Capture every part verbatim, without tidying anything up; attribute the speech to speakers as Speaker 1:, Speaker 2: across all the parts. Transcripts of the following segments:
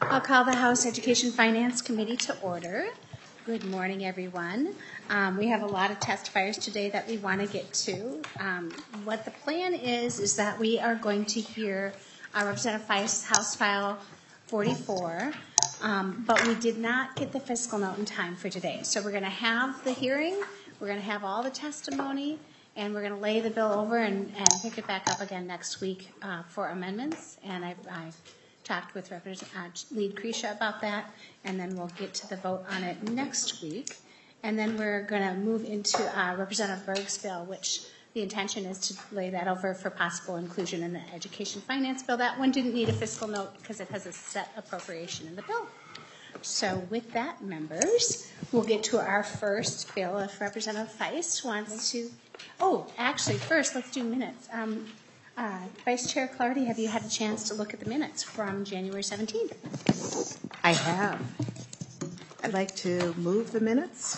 Speaker 1: I'll call the House Education Finance Committee to order. Good morning, everyone. Um, we have a lot of testifiers today that we want to get to. Um, what the plan is, is that we are going to hear uh, Representative Feist, House File forty-four, um, but we did not get the fiscal note in time for today. So we're going to have the hearing, we're going to have all the testimony, and we're going to lay the bill over and, and pick it back up again next week uh, for amendments. And I, I talked with Representative uh, Lead Cretia about that, and then we'll get to the vote on it next week. And then we're going to move into uh, Representative Berg's bill, which the intention is to lay that over for possible inclusion in the education finance bill. That one didn't need a fiscal note because it has a set appropriation in the bill. So with that, members, we'll get to our first bill. If Representative Feist wants to, oh, actually, first let's do minutes. Um, Uh, Vice Chair Clardy, have you had a chance to look at the minutes from January seventeenth?
Speaker 2: I have. I'd like to move the minutes.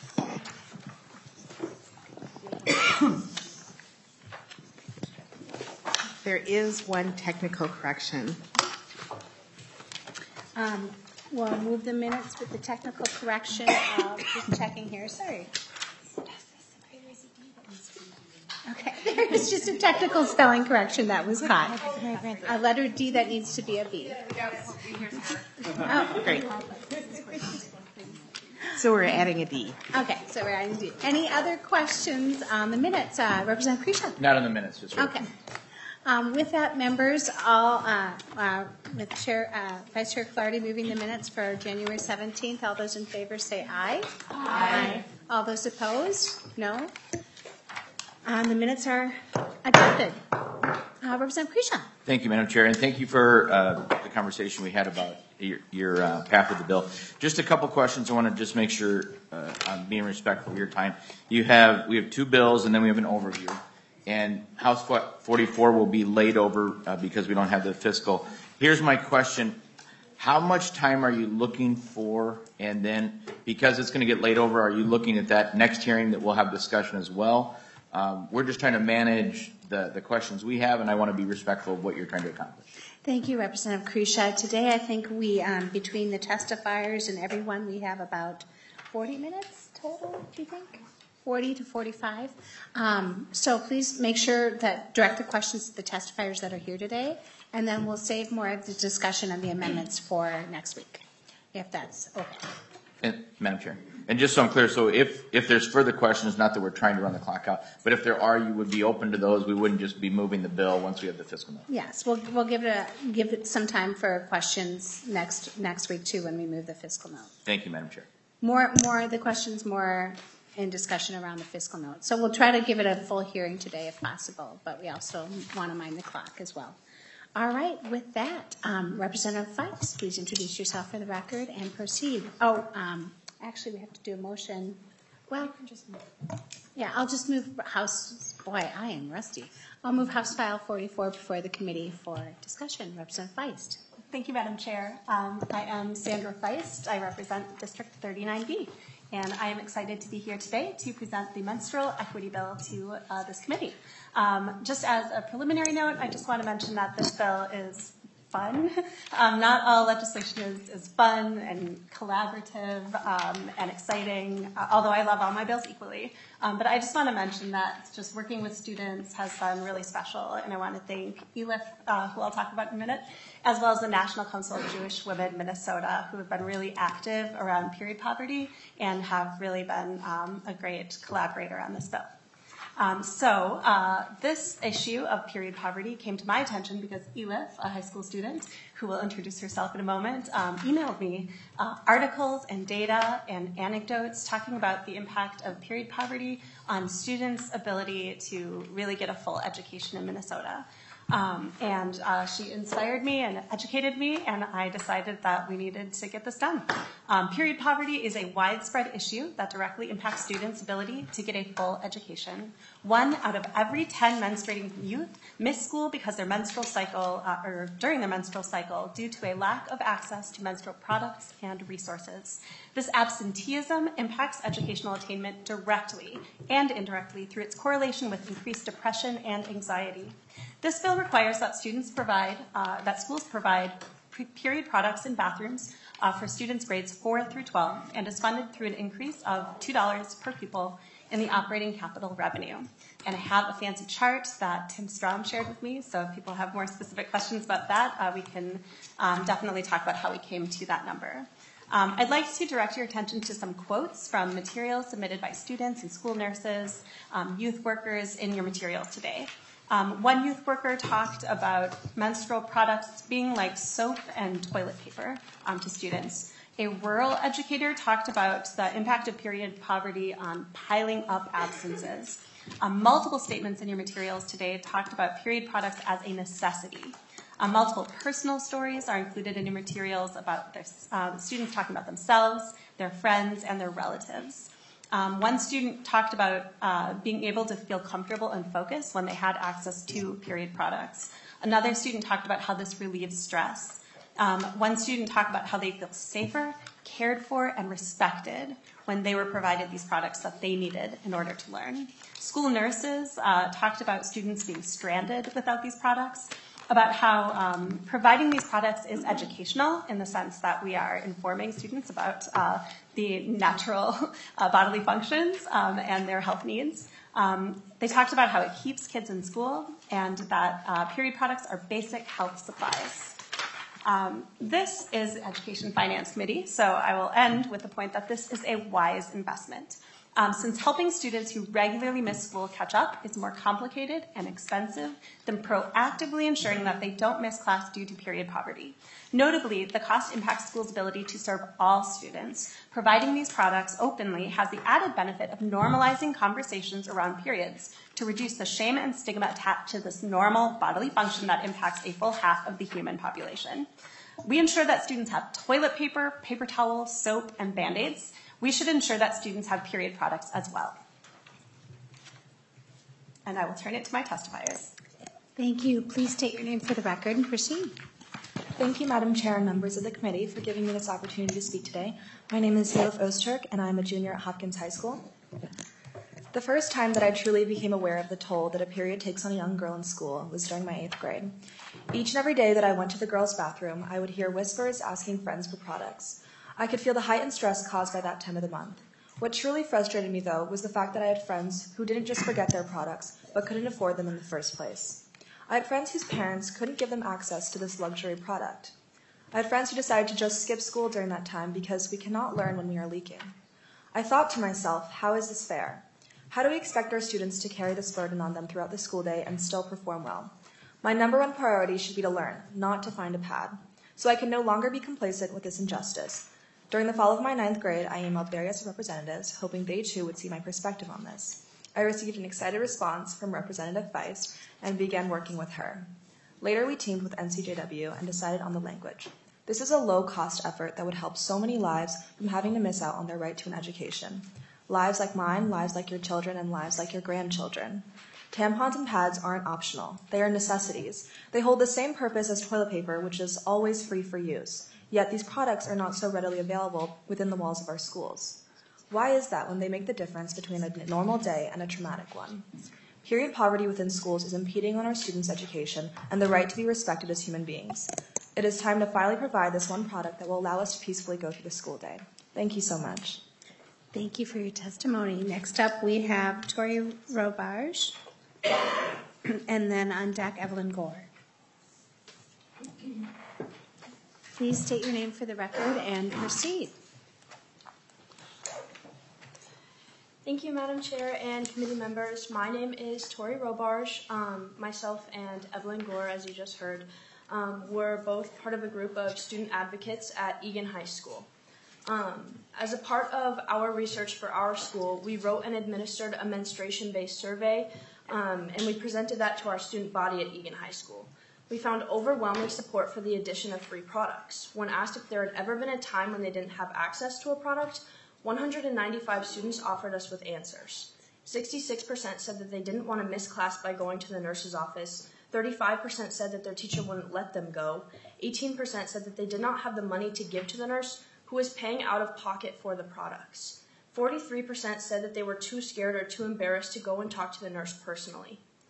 Speaker 2: There is one technical correction.
Speaker 1: Um, we'll move the minutes with the technical correction of, just checking here, sorry. Okay, there's just a technical spelling correction that was caught. A letter D that needs to be a B. Oh,
Speaker 2: Great. So we're adding a D.
Speaker 1: Okay, so we're adding a D. Any other questions on the minutes? Uh, Representative Cretia?
Speaker 3: Not on the minutes, just right.
Speaker 1: Okay. Um, with that, members, all uh, uh, with Chair, uh, Vice Chair Clardy moving the minutes for January seventeenth. All those in favor say aye. Aye. All those opposed? No. Um, the minutes are adopted. Uh, Representative Cretia.
Speaker 3: Thank you, Madam Chair, and thank you for uh, the conversation we had about your, your uh, path of the bill. Just a couple questions. I want to just make sure uh, I'm being respectful of your time. You have we have two bills, and then we have an overview. And House forty-four will be laid over uh, because we don't have the fiscal. Here's my question: how much time are you looking for? And then, because it's going to get laid over, are you looking at that next hearing that we'll have discussion as well? Um, we're just trying to manage the, the questions we have, and I want to be respectful of what you're trying to accomplish.
Speaker 1: Thank you, Representative Cretia. Today, I think we, um, between the testifiers and everyone, we have about forty minutes total, do you think? forty to forty-five. Um, so please make sure that direct the questions to the testifiers that are here today, and then we'll save more of the discussion on the amendments for next week, if that's okay.
Speaker 3: And, Madam Chair, and just so I'm clear, so if, if there's further questions, not that we're trying to run the clock out, but if there are, you would be open to those. We wouldn't just be moving the bill once we have the fiscal note.
Speaker 1: Yes, we'll we'll give it a, give it some time for questions next next week too when we move the fiscal note.
Speaker 3: Thank you, Madam Chair.
Speaker 1: More more the questions more in discussion around the fiscal note. So we'll try to give it a full hearing today if possible, but we also want to mind the clock as well. All right, with that, um, Representative Feist, please introduce yourself for the record and proceed. Oh, um, actually, we have to do a motion. Well, yeah, I'll just move House, boy, I am rusty. I'll move House File forty-four before the committee for discussion. Representative Feist.
Speaker 4: Thank you, Madam Chair. Um, I am Sandra Feist. I represent District thirty-nine B, and I am excited to be here today to present the menstrual equity bill to uh, this committee. Um, just as a preliminary note, I just want to mention that this bill is fun. Um, not all legislation is, is fun and collaborative um, and exciting, uh, although I love all my bills equally. Um, but I just want to mention that just working with students has been really special, and I want to thank E L I F, uh, who I'll talk about in a minute, as well as the National Council of Jewish Women Minnesota, who have been really active around period poverty and have really been um, a great collaborator on this bill. Um, so uh, this issue of period poverty came to my attention because E L I F, a high school student who will introduce herself in a moment, um, emailed me uh, articles and data and anecdotes talking about the impact of period poverty on students' ability to really get a full education in Minnesota. Um, and uh, she inspired me and educated me, and I decided that we needed to get this done. Um, period poverty is a widespread issue that directly impacts students' ability to get a full education. One out of every ten menstruating youth miss school because their menstrual cycle, uh, or during their menstrual cycle, due to a lack of access to menstrual products and resources. This absenteeism impacts educational attainment directly and indirectly through its correlation with increased depression and anxiety. This bill requires that students provide, uh, that schools provide period products in bathrooms uh, for students grades four through twelve, and is funded through an increase of two dollars per pupil in the operating capital revenue. And I have a fancy chart that Tim Strom shared with me, so if people have more specific questions about that, uh, we can um, definitely talk about how we came to that number. Um, I'd like to direct your attention to some quotes from materials submitted by students and school nurses, um, youth workers in your materials today. Um, one youth worker talked about menstrual products being like soap and toilet paper um, to students. A rural educator talked about the impact of period poverty on piling up absences. Um, multiple statements in your materials today talked about period products as a necessity. Um, multiple personal stories are included in your materials about their, uh, the students talking about themselves, their friends, and their relatives. Um, one student talked about uh, being able to feel comfortable and focused when they had access to period products. Another student talked about how this relieves stress. Um, one student talked about how they feel safer, cared for, and respected when they were provided these products that they needed in order to learn. School nurses uh, talked about students being stranded without these products, about how um, providing these products is educational in the sense that we are informing students about uh, the natural uh, bodily functions um, and their health needs. Um, they talked about how it keeps kids in school and that uh, period products are basic health supplies. Um, this is Education Finance Committee, so I will end with the point that this is a wise investment. Um, since helping students who regularly miss school catch up is more complicated and expensive than proactively ensuring that they don't miss class due to period poverty. Notably, the cost impacts schools' ability to serve all students. Providing these products openly has the added benefit of normalizing conversations around periods to reduce the shame and stigma attached to this normal bodily function that impacts a full half of the human population. We ensure that students have toilet paper, paper towels, soap, and Band-Aids. We should ensure that students have period products as well. And I will turn it to my testifiers.
Speaker 1: Thank you. Please state your name for the record and proceed.
Speaker 5: Thank you, Madam Chair and members of the committee, for giving me this opportunity to speak today. My name is Yelif Öztürk, and I'm a junior at Hopkins High School. The first time that I truly became aware of the toll that a period takes on a young girl in school was during my eighth grade. Each and every day that I went to the girls' bathroom, I would hear whispers asking friends for products. I could feel the heightened stress caused by that time of the month. What truly frustrated me, though, was the fact that I had friends who didn't just forget their products, but couldn't afford them in the first place. I had friends whose parents couldn't give them access to this luxury product. I had friends who decided to just skip school during that time because we cannot learn when we are leaking. I thought to myself, how is this fair? How do we expect our students to carry this burden on them throughout the school day and still perform well? My number one priority should be to learn, not to find a pad. So I can no longer be complacent with this injustice. During the fall of my ninth grade, I emailed various representatives, hoping they too would see my perspective on this. I received an excited response from Representative Feist and began working with her. Later, we teamed with N C J W and decided on the language. This is a low-cost effort that would help so many lives from having to miss out on their right to an education. Lives like mine, lives like your children, and lives like your grandchildren. Tampons and pads aren't optional. They are necessities. They hold the same purpose as toilet paper, which is always free for use. Yet these products are not so readily available within the walls of our schools. Why is that when they make the difference between a normal day and a traumatic one? Period poverty within schools is impeding on our students' education and the right to be respected as human beings. It is time to finally provide this one product that will allow us to peacefully go through the school day. Thank you so much.
Speaker 1: Thank you for your testimony. Next up, we have Tori Robarge, and then on deck, Evelyn Gore. Please state your name for the record and proceed.
Speaker 6: Thank you, Madam Chair and committee members. My name is Tori Robarge. Um, myself and Evelyn Gore, as you just heard, um, were both part of a group of student advocates at Egan High School. Um, as a part of our research for our school, we wrote and administered a menstruation-based survey, um, and we presented that to our student body at Egan High School. We found overwhelming support for the addition of free products. When asked if there had ever been a time when they didn't have access to a product, one hundred ninety-five students offered us with answers. sixty-six percent said that they didn't want to miss class by going to the nurse's office. thirty-five percent said that their teacher wouldn't let them go. eighteen percent said that they did not have the money to give to the nurse, who was paying out of pocket for the products. forty-three percent said that they were too scared or too embarrassed to go and talk to the nurse personally.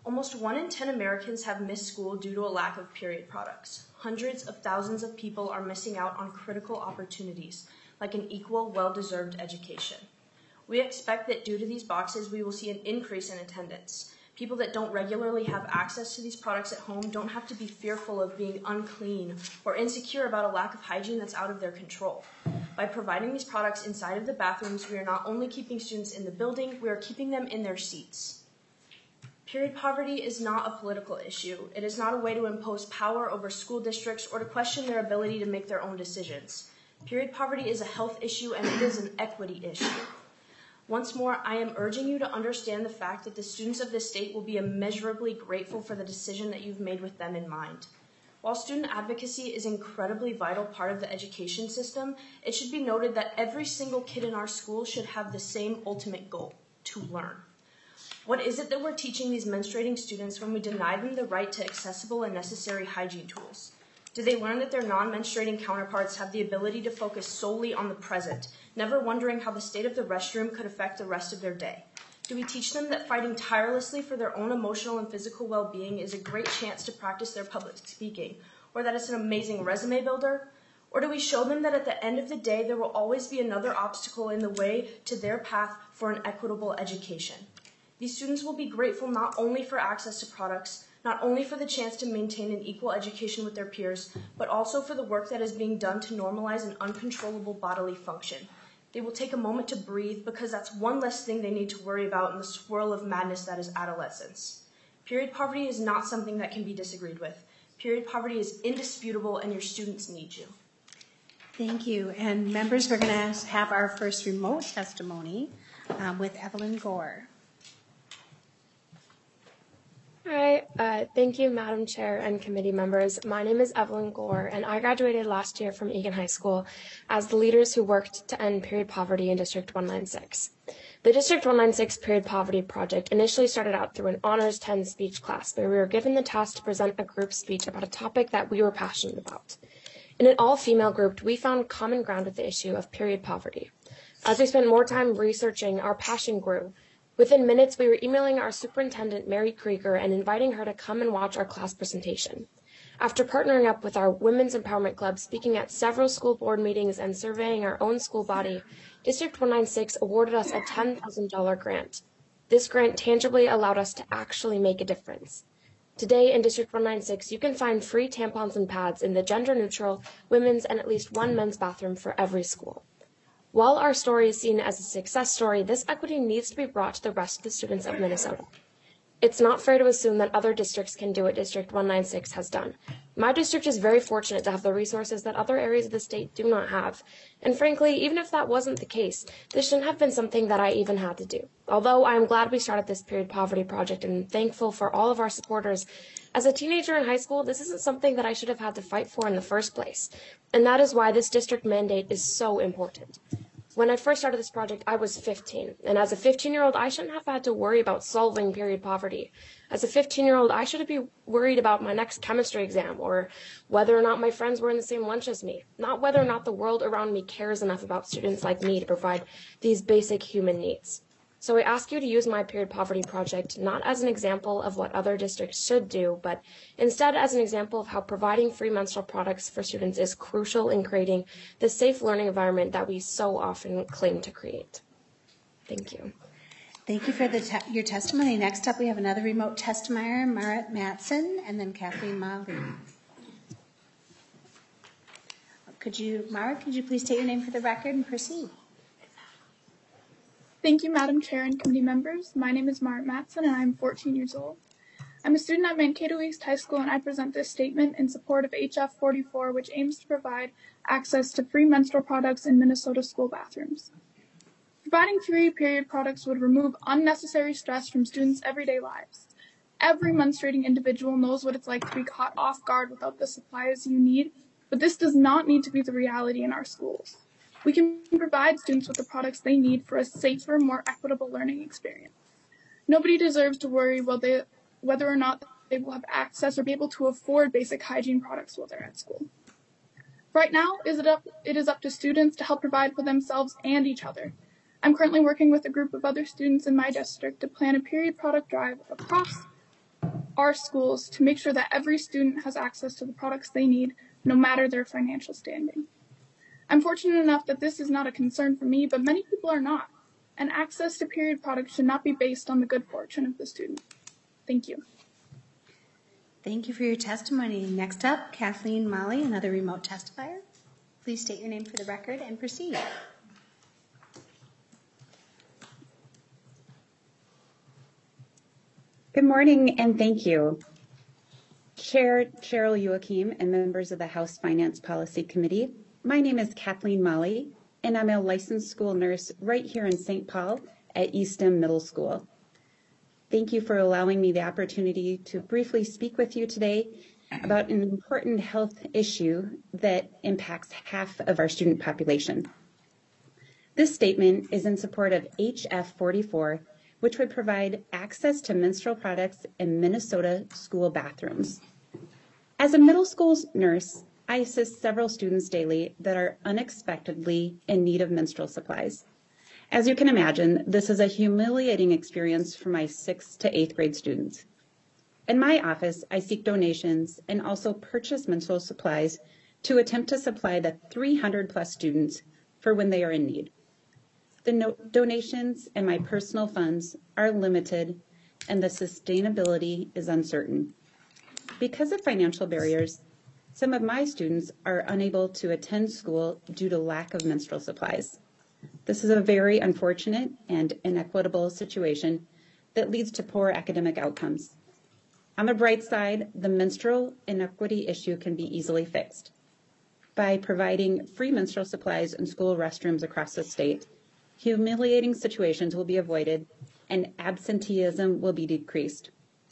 Speaker 6: Almost one in ten Americans have missed school due to a lack of period products. Hundreds of thousands of people are missing out on critical opportunities, like an equal, well-deserved education. We expect that due to these boxes, we will see an increase in attendance. People that don't regularly have access to these products at home don't have to be fearful of being unclean or insecure about a lack of hygiene that's out of their control. By providing these products inside of the bathrooms, we are not only keeping students in the building, we are keeping them in their seats. Period poverty is not a political issue. It is not a way to impose power over school districts or to question their ability to make their own decisions. Period poverty is a health issue and it is an equity issue. Once more, I am urging you to understand the fact that the students of this state will be immeasurably grateful for the decision that you've made with them in mind. While student advocacy is an incredibly vital part of the education system, it should be noted that every single kid in our school should have the same ultimate goal: to learn. What is it that we're teaching these menstruating students when we deny them the right to accessible and necessary hygiene tools? Do they learn that their non-menstruating counterparts have the ability to focus solely on the present, never wondering how the state of the restroom could affect the rest of their day? Do we teach them that fighting tirelessly for their own emotional and physical well-being is a great chance to practice their public speaking, or that it's an amazing resume builder? Or do we show them that at the end of the day, there will always be another obstacle in the way to their path for an equitable education? These students will be grateful not only for access to products, not only for the chance to maintain an equal education with their peers, but also for the work that is being done to normalize an uncontrollable bodily function. They will take a moment to breathe because that's one less thing they need to worry about in the swirl of madness that is adolescence. Period poverty is not something that can be disagreed with. Period poverty is indisputable and your students need you.
Speaker 1: Thank you. And members, we're going to have our first remote testimony um, with Evelyn Gore.
Speaker 7: Hi, uh, thank you, Madam Chair and committee members. My name is Evelyn Gore, and I graduated last year from Egan High School as the leaders who worked to end period poverty in District one ninety-six. The District one ninety-six Period Poverty Project initially started out through an Honors ten speech class, where we were given the task to present a group speech about a topic that we were passionate about. In an all-female group, we found common ground with the issue of period poverty. As we spent more time researching, our passion grew. Within minutes, we were emailing our superintendent, Mary Krieger, and inviting her to come and watch our class presentation. After partnering up with our Women's Empowerment Club, speaking at several school board meetings, and surveying our own school body, District one ninety-six awarded us a ten thousand dollars grant. This grant tangibly allowed us to actually make a difference. Today in District one ninety-six, you can find free tampons and pads in the gender-neutral, women's, and at least one men's bathroom for every school. While our story is seen as a success story, this equity needs to be brought to the rest of the students of Minnesota. It's not fair to assume that other districts can do what District one ninety-six has done. My district is very fortunate to have the resources that other areas of the state do not have. And frankly, even if that wasn't the case, this shouldn't have been something that I even had to do. Although I am glad we started this period poverty project and thankful for all of our supporters, as a teenager in high school, this isn't something that I should have had to fight for in the first place. And that is why this district mandate is so important. When I first started this project, I was fifteen, and as a fifteen-year-old, I shouldn't have had to worry about solving period poverty. As a fifteen-year-old, I shouldn't be worried about my next chemistry exam, or whether or not my friends were in the same lunch as me, not whether or not the world around me cares enough about students like me to provide these basic human needs. So I ask you to use my period poverty project not as an example of what other districts should do, but instead as an example of how providing free menstrual products for students is crucial in creating the safe learning environment that we so often claim to create. Thank you.
Speaker 1: Thank you for the te- your testimony. Next up, we have another remote testifier, Marit Matson, and then Kathleen Molly. Could you, Marit, could you please state your name for the record and proceed?
Speaker 8: Thank you, Madam Chair and committee members. My name is Marit Matson, and I am fourteen years old. I'm a student at Mankato East High School, and I present this statement in support of H F forty-four, which aims to provide access to free menstrual products in Minnesota school bathrooms. Providing free period products would remove unnecessary stress from students' everyday lives. Every menstruating individual knows what it's like to be caught off guard without the supplies you need, but this does not need to be the reality in our schools. We can provide students with the products they need for a safer, more equitable learning experience. Nobody deserves to worry they, whether or not they will have access or be able to afford basic hygiene products while they're at school. Right now, is it, up, it is up to students to help provide for themselves and each other. I'm currently working with a group of other students in my district to plan a period product drive across our schools to make sure that every student has access to the products they need, no matter their financial standing. I'm fortunate enough that this is not a concern for me, but many people are not, and access to period products should not be based on the good fortune of the student. Thank you.
Speaker 1: Thank you for your testimony. Next up, Kathleen Molly, another remote testifier. Please state your name for the record and proceed.
Speaker 9: Good morning and thank you. Chair Cheryl Joachim and members of the House Finance Policy Committee, my name is Kathleen Molly and I'm a licensed school nurse right here in Saint Paul at Eastham Middle School. Thank you for allowing me the opportunity to briefly speak with you today about an important health issue that impacts half of our student population. This statement is in support of H F forty-four, which would provide access to menstrual products in Minnesota school bathrooms. As a middle school nurse, I assist several students daily that are unexpectedly in need of menstrual supplies. As you can imagine, this is a humiliating experience for my sixth to eighth grade students. In my office, I seek donations and also purchase menstrual supplies to attempt to supply the three hundred plus students for when they are in need. The no- donations and my personal funds are limited and the sustainability is uncertain. Because of financial barriers, some of my students are unable to attend school due to lack of menstrual supplies. This is a very unfortunate and inequitable situation that leads to poor academic outcomes. On the bright side, the menstrual inequity issue can be easily fixed. By providing free menstrual supplies in school restrooms across the state, humiliating situations will be avoided and absenteeism will be decreased.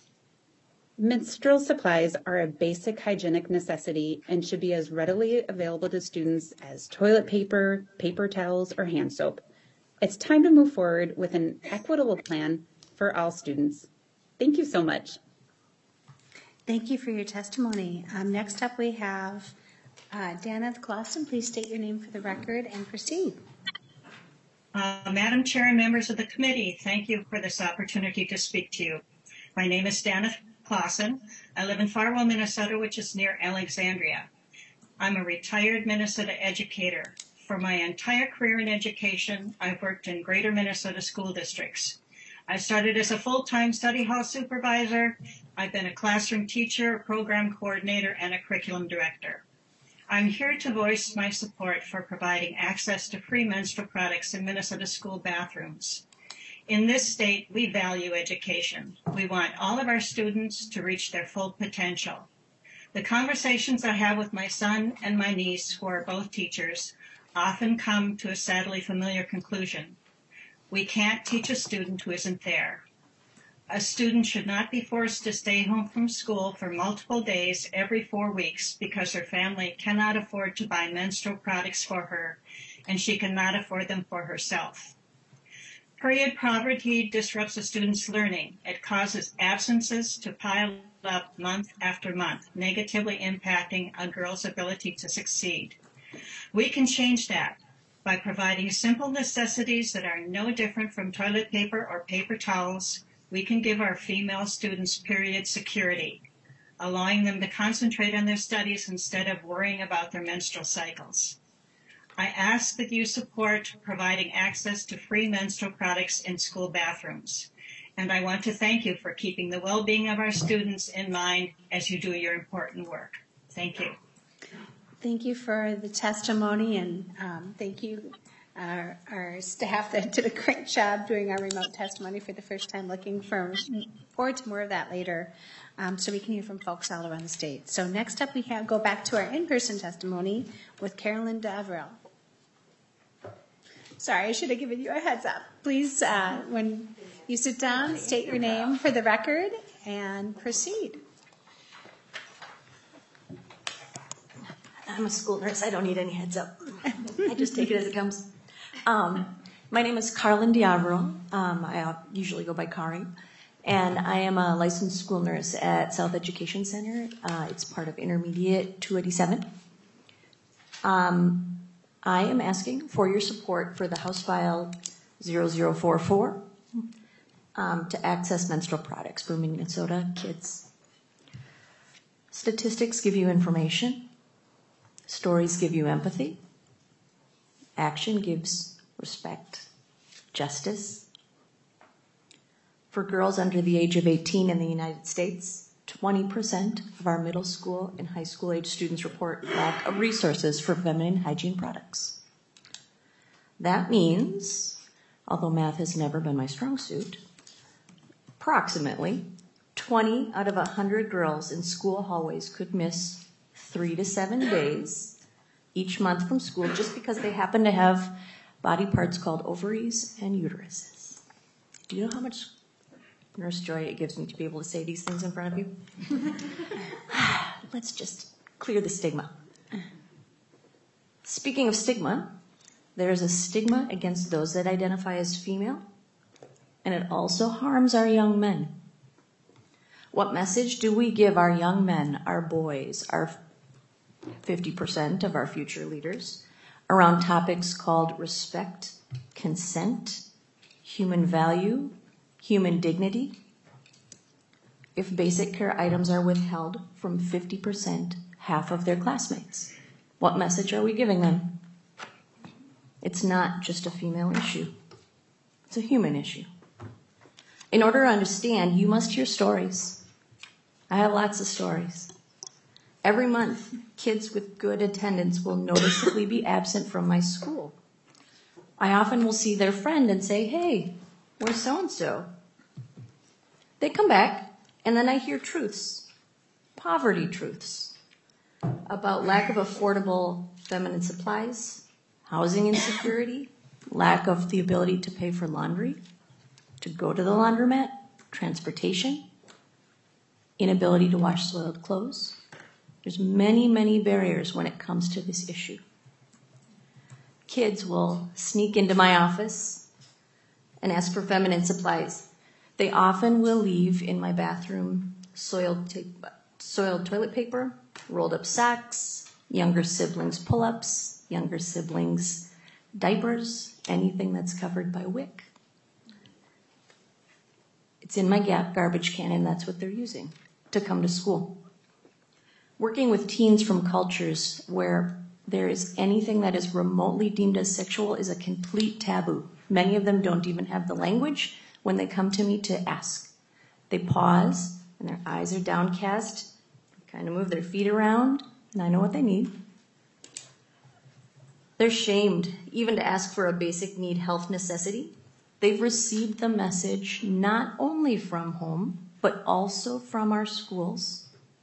Speaker 9: Menstrual supplies are a basic hygienic necessity and should be as readily available to students as toilet paper, paper towels, or hand soap. It's time to move forward with an equitable plan for all students. Thank you so much.
Speaker 1: Thank you for your testimony. Um, next up, we have uh, Dana Clausen. Please state your name for the record and proceed.
Speaker 10: Uh, Madam Chair and members of the committee, thank you for this opportunity to speak to you. My name is Dana Clausen. I live in Farwell, Minnesota, which is near Alexandria. I'm a retired Minnesota educator. For my entire career in education, I've worked in greater Minnesota school districts. I started as a full-time study hall supervisor. I've been a classroom teacher, a program coordinator, and a curriculum director. I'm here to voice my support for providing access to free menstrual products in Minnesota school bathrooms. In this state, we value education. We want all of our students to reach their full potential. The conversations I have with my son and my niece, who are both teachers, often come to a sadly familiar conclusion. We can't teach a student who isn't there. A student should not be forced to stay home from school for multiple days every four weeks because her family cannot afford to buy menstrual products for her and she cannot afford them for herself. Period poverty disrupts a student's learning. It causes absences to pile up month after month, negatively impacting a girl's ability to succeed. We can change that by providing simple necessities that are no different from toilet paper or paper towels. We can give our female students period security, allowing them to concentrate on their studies instead of worrying about their menstrual cycles. I ask that you support providing access to free menstrual products in school bathrooms. And I want to thank you for keeping the well-being of our students in mind as you do your important work. Thank you.
Speaker 1: Thank you for the testimony, and um, thank you, our, our staff that did a great job doing our remote testimony for the first time. Looking for, forward to more of that later, um, so we can hear from folks all around the state. So next up, we have go back to our in-person testimony with Carolyn Davril. Sorry, I should have given you a heads up. Please, uh, when you sit down, state your name for the record and proceed.
Speaker 11: I'm a school nurse. I don't need any heads up. I just take it as it comes. Um, my name is Carolyn Diavero. Um, I usually go by Kari. And I am a licensed school nurse at South Education Center. Uh, it's part of Intermediate two eighty-seven. Um, I am asking for your support for the House File zero zero four four um, to access menstrual products for Minnesota kids Statistics give you information. Stories give you empathy. Action gives respect, justice. For girls under the age of eighteen in the United States, twenty percent of our middle school and high school age students report lack of resources for feminine hygiene products. That means, although math has never been my strong suit, approximately twenty out of one hundred girls in school hallways could miss three to seven days each month from school just because they happen to have body parts called ovaries and uteruses. Do you know how much nurse joy it gives me to be able to say these things in front of you? Let's just clear the stigma. Speaking of stigma, there is a stigma against those that identify as female, and it also harms our young men. What message do we give our young men, our boys, our fifty percent of our future leaders, around topics called respect, consent, human value, human dignity? If basic care items are withheld from fifty percent, half of their classmates, what message are we giving them? It's not just a female issue. It's a human issue. In order to understand, you must hear stories. I have lots of stories. Every month, kids with good attendance will noticeably be absent from my school. I often will see their friend and say, "Hey, where's so-and-so?" They come back, and then I hear truths, poverty truths, about lack of affordable feminine supplies, housing insecurity, lack of the ability to pay for laundry, to go to the laundromat, transportation, inability to wash soiled clothes. There's many, many barriers when it comes to this issue. Kids will sneak into my office and ask for feminine supplies. They often will leave in my bathroom soiled, ta- soiled toilet paper, rolled up socks, younger siblings pull-ups, younger siblings diapers, anything that's covered by wick. It's in my gap garbage can, and that's what they're using to come to school. Working with teens from cultures where there is anything that is remotely deemed as sexual is a complete taboo. Many of them don't even have the language when they come to me to ask. They pause, and their eyes are downcast, kind of move their feet around, and I know what they need. They're shamed even to ask for a basic need health necessity. They've received the message not only from home, but also from our schools,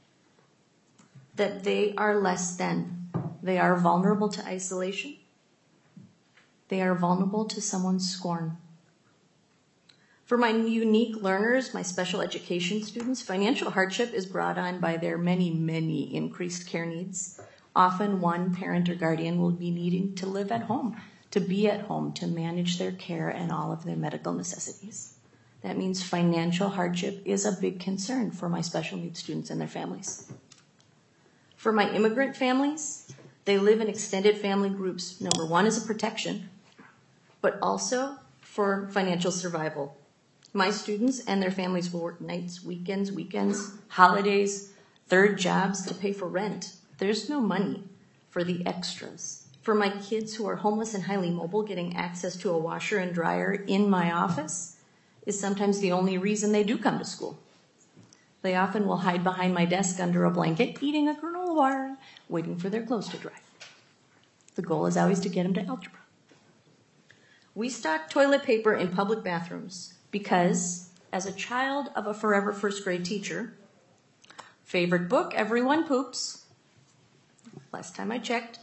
Speaker 11: that they are less than. They are vulnerable to isolation. They are vulnerable to someone's scorn. For my unique learners, my special education students, financial hardship is brought on by their many, many increased care needs. Often one parent or guardian will be needing to live at home, to be at home, to manage their care and all of their medical necessities. That means financial hardship is a big concern for my special needs students and their families. For my immigrant families, they live in extended family groups. Number one is a protection, but also for financial survival. My students and their families will work nights, weekends, weekends, holidays, third jobs to pay for rent. There's no money for the extras. For my kids who are homeless and highly mobile, getting access to a washer and dryer in my office is sometimes the only reason they do come to school. They often will hide behind my desk under a blanket, eating a granola bar, waiting for their clothes to dry. The goal is always to get them to algebra. We stock toilet paper in public bathrooms because, as a child of a forever first grade teacher, favorite book, Everyone Poops, last time I checked.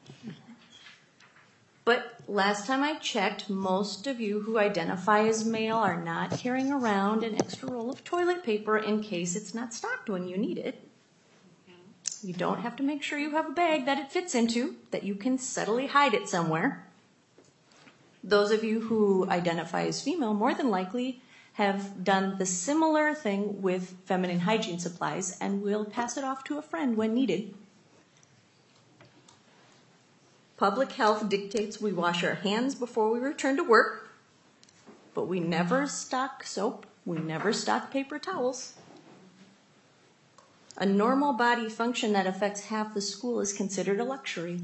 Speaker 11: But last time I checked, most of you who identify as male are not carrying around an extra roll of toilet paper in case it's not stocked when you need it. You don't have to make sure you have a bag that it fits into, that you can subtly hide it somewhere. Those of you who identify as female more than likely have done the similar thing with feminine hygiene supplies and will pass it off to a friend when needed. Public health dictates we wash our hands before we return to work, but we never stock soap, we never stock paper towels. A normal body function that affects half the school is considered a luxury.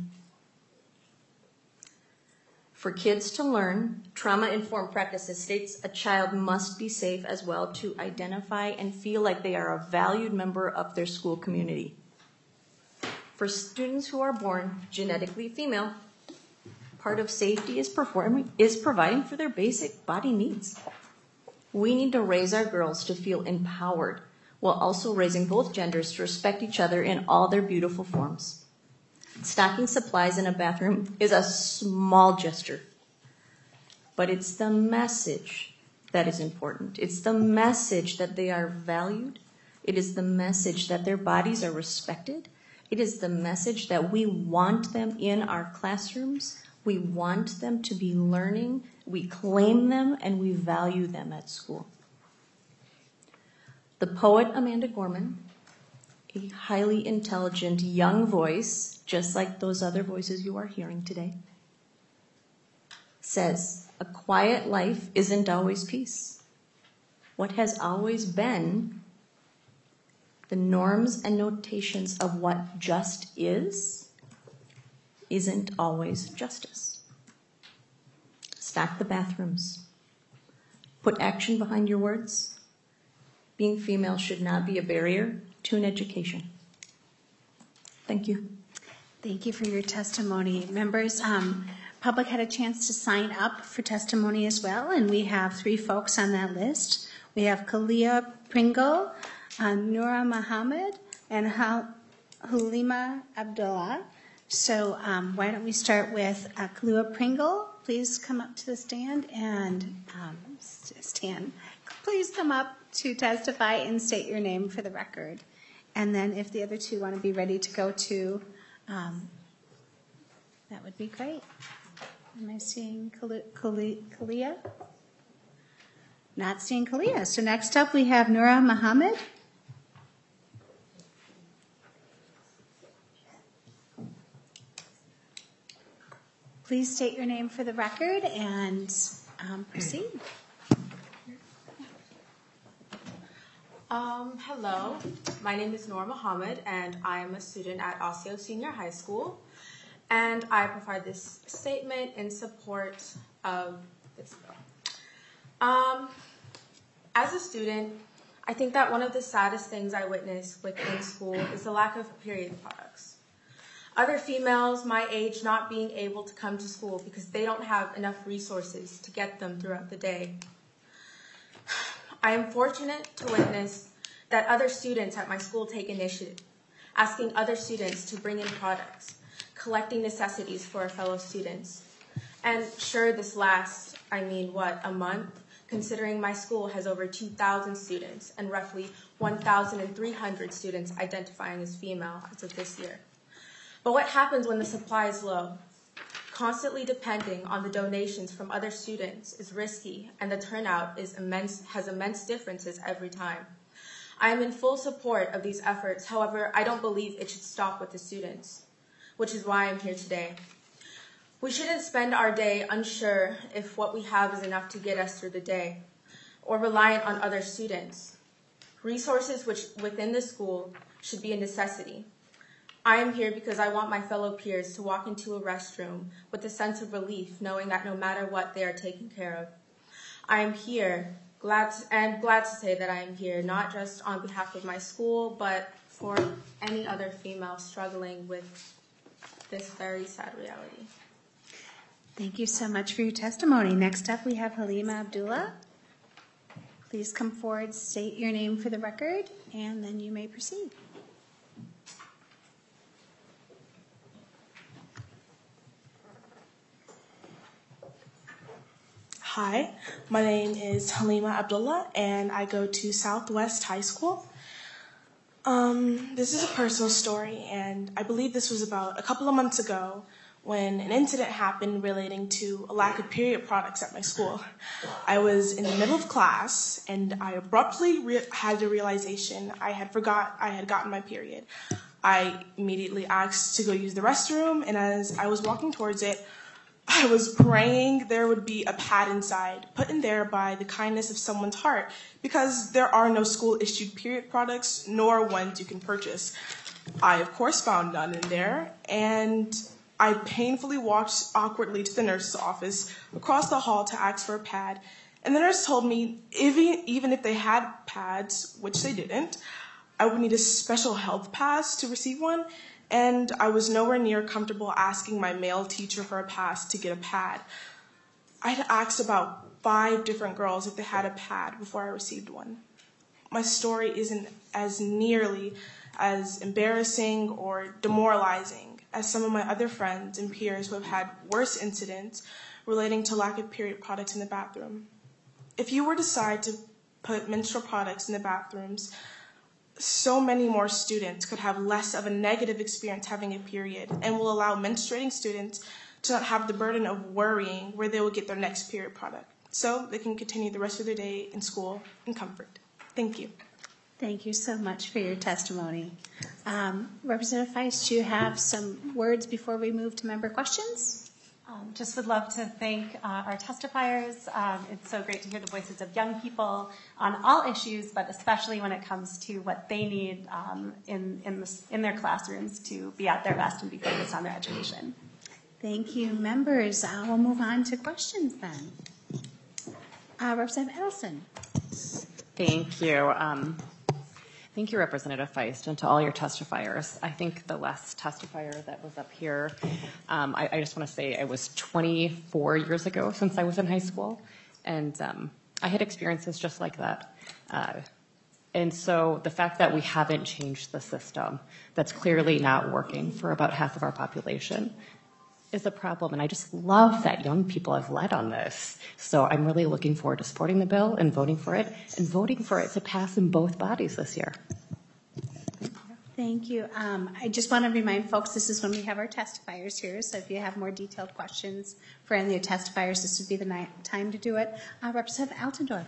Speaker 11: For kids to learn, trauma-informed practices states a child must be safe as well to identify and feel like they are a valued member of their school community. For students who are born genetically female, part of safety is performing is providing for their basic body needs. We need to raise our girls to feel empowered while also raising both genders to respect each other in all their beautiful forms. Stocking supplies in a bathroom is a small gesture, but it's the message that is important. It's the message that they are valued. It is the message that their bodies are respected. It is the message that we want them in our classrooms. We want them to be learning. We claim them and we value them at school. The poet Amanda Gorman, a highly intelligent young voice, just like those other voices you are hearing today, says, a quiet life isn't always peace. What has always been the norms and notations of what just is, isn't always justice. Stock the bathrooms. Put action behind your words. Being female should not be a barrier to an education. Thank you.
Speaker 1: Thank you for your testimony. Members, um, public had a chance to sign up for testimony as well, and we have three folks on that list. We have Kalia Pringle, uh, Noura Muhammad, and ha- Halima Abdullah. So um, why don't we start with uh, Kalia Pringle. Please come up to the stand and um, stand. Please come up to testify and state your name for the record. And then if the other two want to be ready to go to, um, that would be great. Am I seeing Kalia? Not seeing Kalia. So next up we have Noura Muhammad. Please state your name for the record and um, proceed.
Speaker 12: Um, hello, my name is Noura Muhammad, and I am a student at Osseo Senior High School, and I provide this statement in support of this bill. Um, as a student, I think that one of the saddest things I witness within school is the lack of period products. Other females my age not being able to come to school because they don't have enough resources to get them throughout the day. I am fortunate to witness that other students at my school take initiative, asking other students to bring in products, collecting necessities for our fellow students. And sure, this lasts, I mean, what, a month? Considering my school has over two thousand students and roughly one thousand three hundred students identifying as female as of this year. But what happens when the supply is low? Constantly depending on the donations from other students is risky, and the turnout is immense, has immense differences every time. I am in full support of these efforts. However, I don't believe it should stop with the students, which is why I'm here today. We shouldn't spend our day unsure if what we have is enough to get us through the day, or reliant on other students. Resources which within the school should be a necessity. I am here because I want my fellow peers to walk into a restroom with a sense of relief, knowing that no matter what, they are taken care of. I am here, glad to, and glad to say that I am here, not just on behalf of my school, but for any other female struggling with this very sad reality.
Speaker 1: Thank you so much for your testimony. Next up, we have Halima Abdullah. Please come forward, state your name for the record, and then you may proceed.
Speaker 13: Hi, my name is Halima Abdullah, and I go to Southwest High School. Um, this is a personal story, and I believe this was about a couple of months ago when an incident happened relating to a lack of period products at my school. I was in the middle of class, and I abruptly re- had the realization I had forgot I had gotten my period. I immediately asked to go use the restroom, and as I was walking towards it, I was praying there would be a pad inside, put in there by the kindness of someone's heart, because there are no school-issued period products, nor ones you can purchase. I, of course, found none in there, and I painfully walked awkwardly to the nurse's office across the hall to ask for a pad, and the nurse told me even, even if they had pads, which they didn't, I would need a special health pass to receive one, and I was nowhere near comfortable asking my male teacher for a pass to get a pad. I had asked about five different girls if they had a pad before I received one. My story isn't as nearly as embarrassing or demoralizing as some of my other friends and peers who have had worse incidents relating to lack of period products in the bathroom. If you were to decide to put menstrual products in the bathrooms, so many more students could have less of a negative experience having a period, and will allow menstruating students to not have the burden of worrying where they will get their next period product, so they can continue the rest of their day in school in comfort. Thank you.
Speaker 1: Thank you so much for your testimony. Um, Representative Feist, do you have some words before we move to member questions?
Speaker 4: Um, just would love to thank uh, our testifiers. Um, it's so great to hear the voices of young people on all issues, but especially when it comes to what they need um, in, in, the, in their classrooms to be at their best and be focused on their education.
Speaker 1: Thank you, members. Uh, we'll move on to questions then. Uh, Representative Edelson.
Speaker 14: Thank you. Um, Thank you, Representative Feist, and to all your testifiers. I think the last testifier that was up here, um, I, I just want to say it was twenty-four years ago since I was in high school, and um, I had experiences just like that. Uh, and so the fact that we haven't changed the system, that's clearly not working for about half of our population, is a problem. And I just love that young people have led on this. So I'm really looking forward to supporting the bill and voting for it, and voting for it to pass in both bodies this year.
Speaker 1: Thank you. Um, I just want to remind folks this is when we have our testifiers here, so if you have more detailed questions for any of the testifiers, this would be the ni- time to do it. Uh, Representative Altendorf.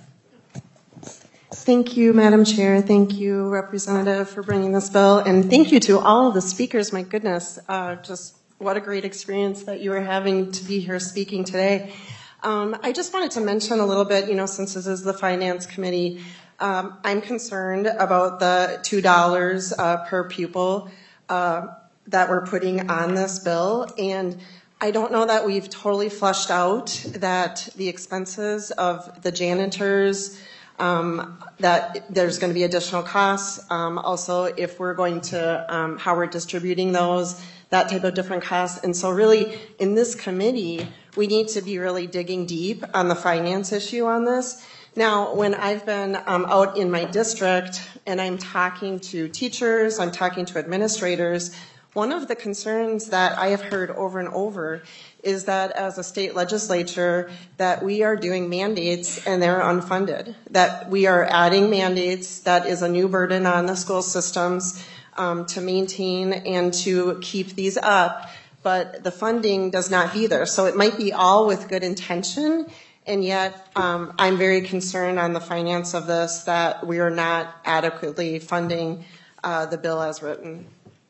Speaker 15: Thank you, Madam Chair. Thank you, Representative, for bringing this bill. And thank you to all of the speakers. My goodness, uh, just what a great experience that you are having to be here speaking today. Um, I just wanted to mention a little bit, you know, since this is the Finance Committee, um, I'm concerned about the two dollars uh, per pupil uh, that we're putting on this bill. And I don't know that we've totally flushed out that the expenses of the janitors, um, that there's going to be additional costs. Um, also, if we're going to, um, how we're distributing those, that type of different costs. And so really, in this committee, we need to be really digging deep on the finance issue on this. Now, when I've been um, out in my district and I'm talking to teachers, I'm talking to administrators, one of the concerns that I have heard over and over is that as a state legislature, that we are doing mandates and they're unfunded, that we are adding mandates that is a new burden on the school systems um, to maintain and to keep these up, but the funding does not be there. So it might be all with good intention, and yet um, I'm very concerned on the finance of this, that we are not adequately funding uh, the bill as written.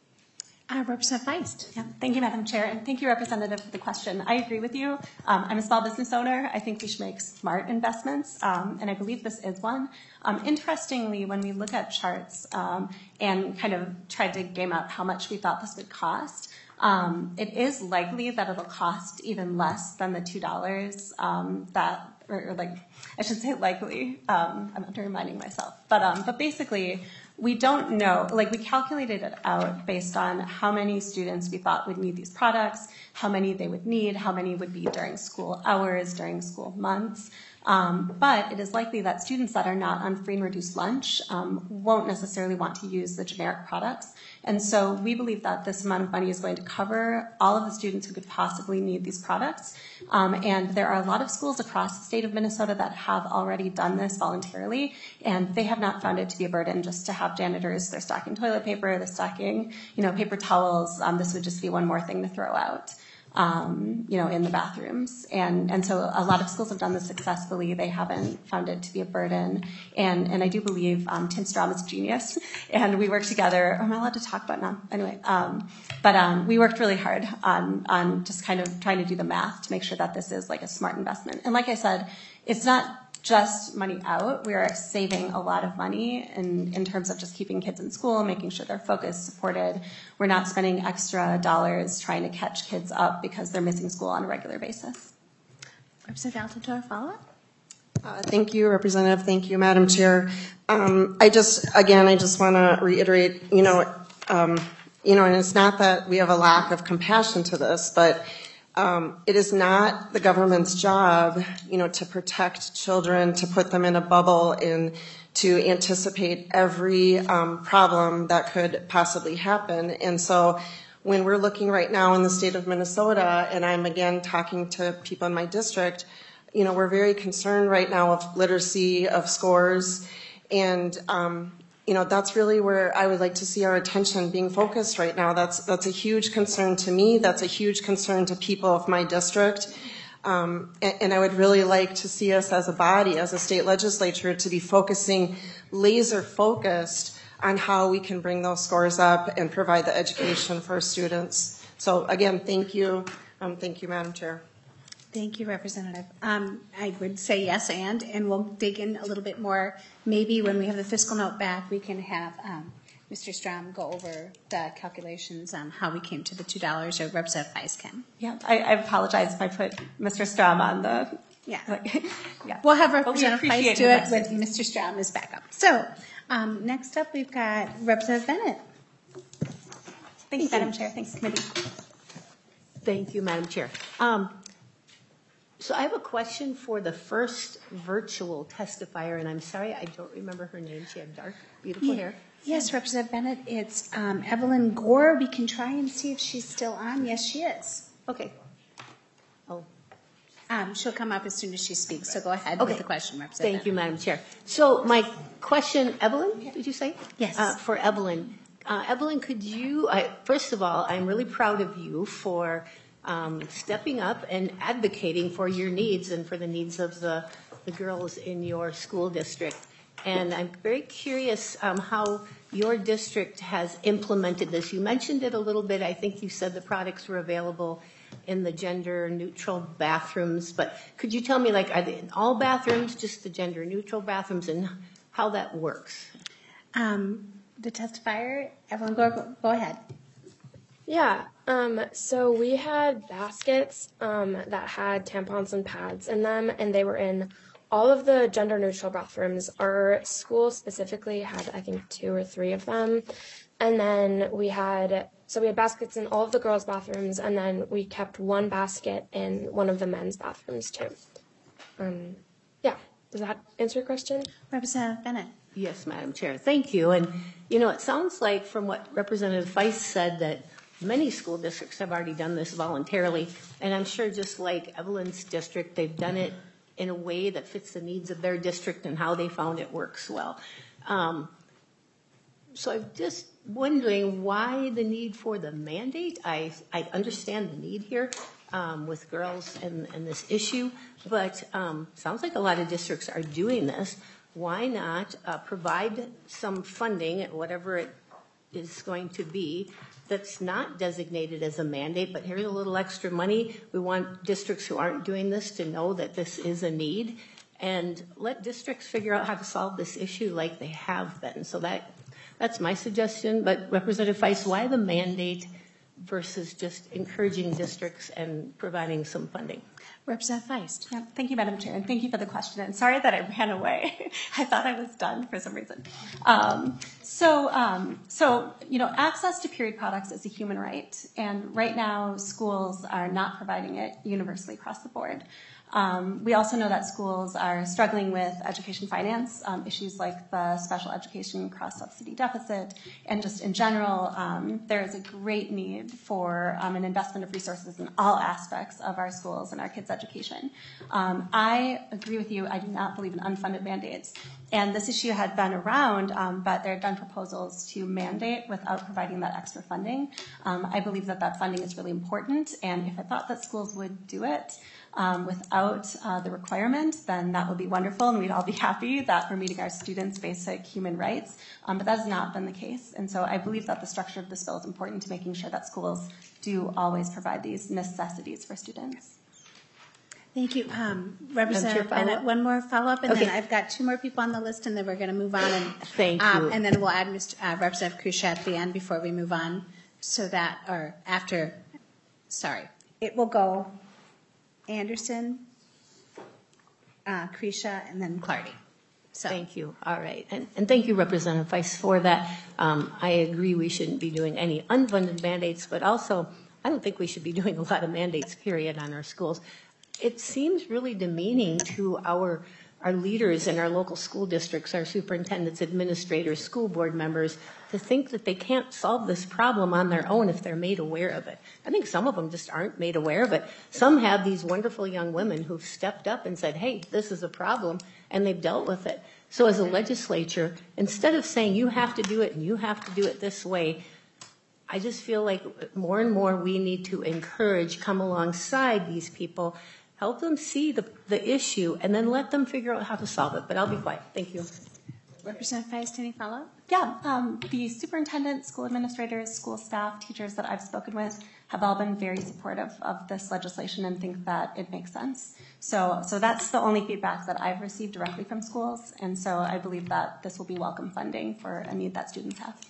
Speaker 1: Uh, Representative Feist.
Speaker 4: Yeah, thank you, Madam Chair, and thank you, Representative, for the question. I agree with you. Um, I'm a small business owner. I think we should make smart investments, um, and I believe this is one. Um, interestingly, when we look at charts um, and kind of tried to game up how much we thought this would cost, um, it is likely that it'll cost even less than the two dollars um, that, or, or like, I should say likely. Um, I'm under reminding myself, but um, but basically, we don't know, like we calculated it out based on how many students we thought would need these products, how many they would need, how many would be during school hours, during school months. Um, but it is likely that students that are not on free and reduced lunch um, won't necessarily want to use the generic products. And so we believe that this amount of money is going to cover all of the students who could possibly need these products. Um, and there are a lot of schools across the state of Minnesota that have already done this voluntarily, and they have not found it to be a burden just to have janitors. They're stocking toilet paper, they're stocking, you know, paper towels. Um, this would just be one more thing to throw out. um, you know, in the bathrooms. And, and so a lot of schools have done this successfully. They haven't found it to be a burden. And, and I do believe um, Tim Strom is a genius. And we worked together. Am I allowed to talk about now? Anyway, um, but um, we worked really hard on, on just kind of trying to do the math to make sure that this is like a smart investment. And like I said, it's not just money out. We are saving a lot of money in, in terms of just keeping kids in school, making sure they're focused, supported. We're not spending extra dollars trying to catch kids up because they're missing school on a regular basis.
Speaker 1: Representative Altador, follow-up?
Speaker 15: Uh, thank you, Representative. Thank you, Madam Chair. Um, I just, again, I just want to reiterate, you know, um, you know, and it's not that we have a lack of compassion to this, but Um, it is not the government's job, you know, to protect children, to put them in a bubble, and to anticipate every um, problem that could possibly happen. And so when we're looking right now in the state of Minnesota, and I'm again talking to people in my district, you know, we're very concerned right now of literacy, of scores, and um, you know, that's really where I would like to see our attention being focused right now. That's that's a huge concern to me. That's a huge concern to people of my district. Um, and, and I would really like to see us as a body, as a state legislature, to be focusing laser focused on how we can bring those scores up and provide the education for our students. So again, thank you. Um, thank you, Madam Chair.
Speaker 1: Thank you, Representative. Um, I would say yes, and, and we'll dig in a little bit more. Maybe when we have the fiscal note back, we can have um, Mister Strom go over the calculations on how we came to the two dollars, or Representative Feist can.
Speaker 4: Yeah, I, I apologize if I put Mister Strom on the,
Speaker 1: yeah.
Speaker 4: Like, yeah.
Speaker 1: We'll have
Speaker 4: But we
Speaker 1: Representative Feist
Speaker 4: appreciate
Speaker 1: do it
Speaker 4: it.
Speaker 1: when Mister Strom is back up. So um, next up, we've got Representative Bennett.
Speaker 16: Thank you, Madam Chair. Thanks, committee. Thank you, Madam Chair. Um, So I have a question for the first virtual testifier, and I'm sorry, I don't remember her name. She had dark, beautiful
Speaker 1: Yeah.
Speaker 16: hair.
Speaker 1: Yes, Representative Bennett. It's um, Evelyn Gore. We can try and see if she's still on. Yes, she is.
Speaker 16: Okay. Oh.
Speaker 1: Um, she'll come up as soon as she speaks, so go ahead
Speaker 16: Okay.
Speaker 1: with the question, Representative.
Speaker 16: Thank you, Madam Chair. So my question, Evelyn, did you say?
Speaker 1: Yes.
Speaker 16: Uh, for Evelyn. Uh, Evelyn, could you, I, first of all, I'm really proud of you for Um, stepping up and advocating for your needs and for the needs of the, the girls in your school district. And I'm very curious um, how your district has implemented this. You mentioned it a little bit. I think you said the products were available in the gender-neutral bathrooms. But could you tell me, like, are they in all bathrooms, just the gender-neutral bathrooms, and how that works?
Speaker 1: Um, the testifier, Evelyn Gore, go, go ahead.
Speaker 7: Yeah, um, so we had baskets um, that had tampons and pads in them, and they were in all of the gender-neutral bathrooms. Our school specifically had, I think, two or three of them. And then we had, so we had baskets in all of the girls' bathrooms, and then we kept one basket in one of the men's bathrooms, too. Um, yeah, does that answer your question?
Speaker 1: Representative Bennett.
Speaker 16: Yes, Madam Chair. Thank you. And, you know, it sounds like from what Representative Feist said that many school districts have already done this voluntarily, and I'm sure just like Evelyn's district, they've done it in a way that fits the needs of their district and how they found it works well. Um, so I'm just wondering why the need for the mandate. I, I understand the need here um, with girls and, and this issue, but um, sounds like a lot of districts are doing this. Why not uh, provide some funding, whatever it is going to be, that's not designated as a mandate, but here's a little extra money. We want districts who aren't doing this to know that this is a need, and let districts figure out how to solve this issue like they have been. So that that's my suggestion. But Representative Feist, why the mandate versus just encouraging districts and providing some funding?
Speaker 4: Representative Feist. Yeah, thank you, Madam Chair, and thank you for the question. And sorry that I ran away. I thought I was done for some reason. Um, so, um, so you know, access to period products is a human right, and right now schools are not providing it universally across the board. Um, we also know that schools are struggling with education finance, um, issues like the special education cross-subsidy deficit, and just in general, um, there is a great need for um, an investment of resources in all aspects of our schools and our kids' education. Um, I agree with you. I do not believe in unfunded mandates. And this issue had been around, um, but there had been proposals to mandate without providing that extra funding. Um, I believe that that funding is really important, and if I thought that schools would do it um, without uh, the requirement, then that would be wonderful, and we'd all be happy that we're meeting our students' basic human rights. Um, but that has not been the case, and so I believe that the structure of this bill is important to making sure that schools do always provide these necessities for students.
Speaker 1: Thank you. Um, Representative Bennett, one more follow-up, and
Speaker 16: Okay.
Speaker 1: then I've got two more people on the list, and then we're going to move on. And,
Speaker 16: Thank
Speaker 1: um,
Speaker 16: you.
Speaker 1: And then we'll add Mister Uh, Representative Krusha at the end before we move on, so that, or after, sorry. It will go Anderson, uh, Krusha, and then Clardy. So.
Speaker 16: Thank you. All right. And, and thank you, Representative Weiss, for that. Um, I agree we shouldn't be doing any unfunded mandates, but also I don't think we should be doing a lot of mandates, period, on our schools. It seems really demeaning to our our leaders in our local school districts, our superintendents, administrators, school board members, to think that they can't solve this problem on their own if they're made aware of it. I think some of them just aren't made aware of it. Some have these wonderful young women who've stepped up and said, hey, this is a problem, and they've dealt with it. So as a legislature, instead of saying you have to do it and you have to do it this way, I just feel like more and more we need to encourage, come alongside these people, help them see the, the issue, and then let them figure out how to solve it. But I'll be quiet. Thank you.
Speaker 1: Representative Feist, any follow-up?
Speaker 4: Yeah, um, the superintendent, school administrators, school staff, teachers that I've spoken with have all been very supportive of this legislation and think that it makes sense. So, so that's the only feedback that I've received directly from schools, and so I believe that this will be welcome funding for a need that students have.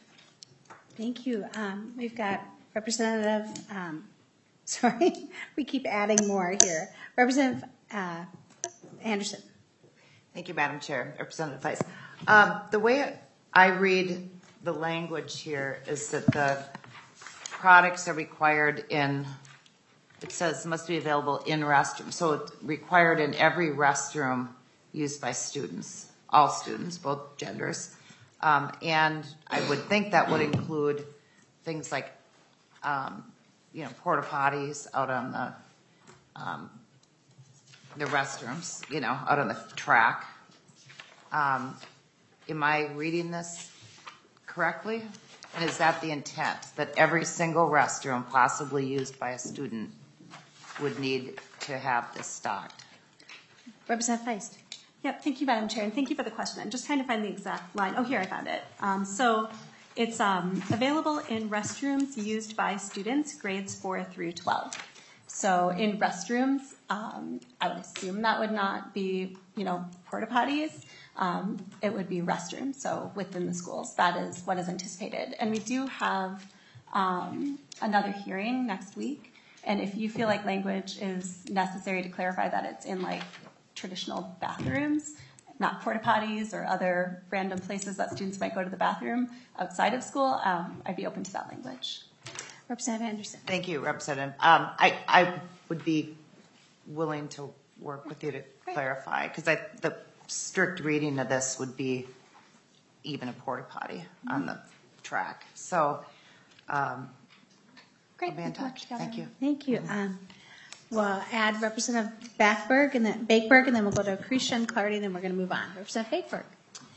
Speaker 1: Thank you. Um, we've got Representative, um, sorry, we keep adding more here. Representative uh, Anderson.
Speaker 2: Thank you, Madam Chair. Representative Feist. Um, the way I read the language here is that the products are required in, it says must be available in restrooms. So it's required in every restroom used by students, all students, both genders. Um, and I would think that would include things like, um, you know, porta potties out on the, um, the restrooms, you know, out on the track. Um, am I reading this correctly? And is that the intent, that every single restroom possibly used by a student would need to have this stocked?
Speaker 4: Representative Feist. Yep, thank you, Madam Chair, and thank you for the question. I'm just trying to find the exact line. Oh, here, I found it. Um, so it's um, available in restrooms used by students grades four through twelve. So in restrooms, um, I would assume that would not be, you know, porta potties. Um, it would be restrooms, so within the schools. That is what is anticipated. And we do have um, another hearing next week. And if you feel like language is necessary to clarify that it's in like traditional bathrooms, not porta potties or other random places that students might go to the bathroom outside of school, um, I'd be open to that language.
Speaker 1: Representative Anderson.
Speaker 2: Thank you, Representative. Um, I, I would be willing to work with you to clarify, because I the strict reading of this would be even a porta potty on the track. So, um,
Speaker 4: great.
Speaker 2: I'll be in touch. Thank you.
Speaker 1: Thank you. Um, we'll add Representative Backberg and then Bakeberg, and then we'll go to Krusha and Clardy, and then we're going to move on. Representative Bakeberg.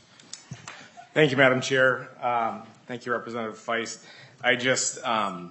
Speaker 17: Thank you, Madam Chair. Um, thank you, Representative Feist. I just, um,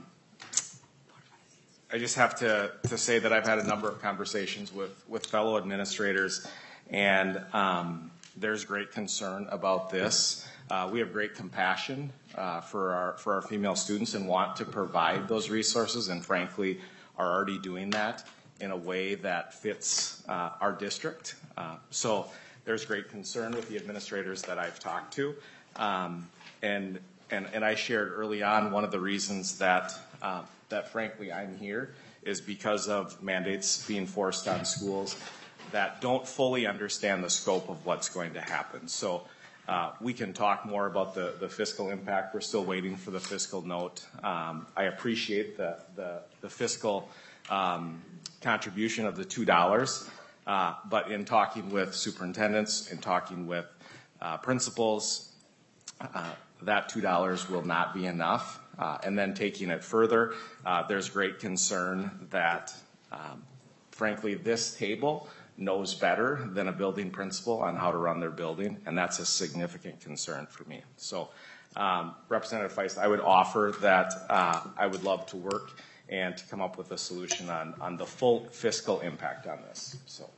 Speaker 17: I just have to, to say that I've had a number of conversations with, with fellow administrators, and um, there's great concern about this. Uh, we have great compassion uh, for our for our female students and want to provide those resources, and frankly, are already doing that in a way that fits uh, our district. Uh, so there's great concern with the administrators that I've talked to, um, and and and I shared early on one of the reasons that uh, that frankly I'm here is because of mandates being forced on schools that don't fully understand the scope of what's going to happen. So uh, we can talk more about the, the fiscal impact. We're still waiting for the fiscal note. Um, I appreciate the, the, the fiscal um, contribution of the two dollars. Uh, but in talking with superintendents and talking with uh, principals, uh, that two dollars will not be enough. Uh, and then taking it further, uh, there's great concern that, um, frankly, this table knows better than a building principal on how to run their building, and that's a significant concern for me. So, um, Representative Feist, I would offer that uh, I would love to work and to come up with a solution on, on the full fiscal impact on this. So,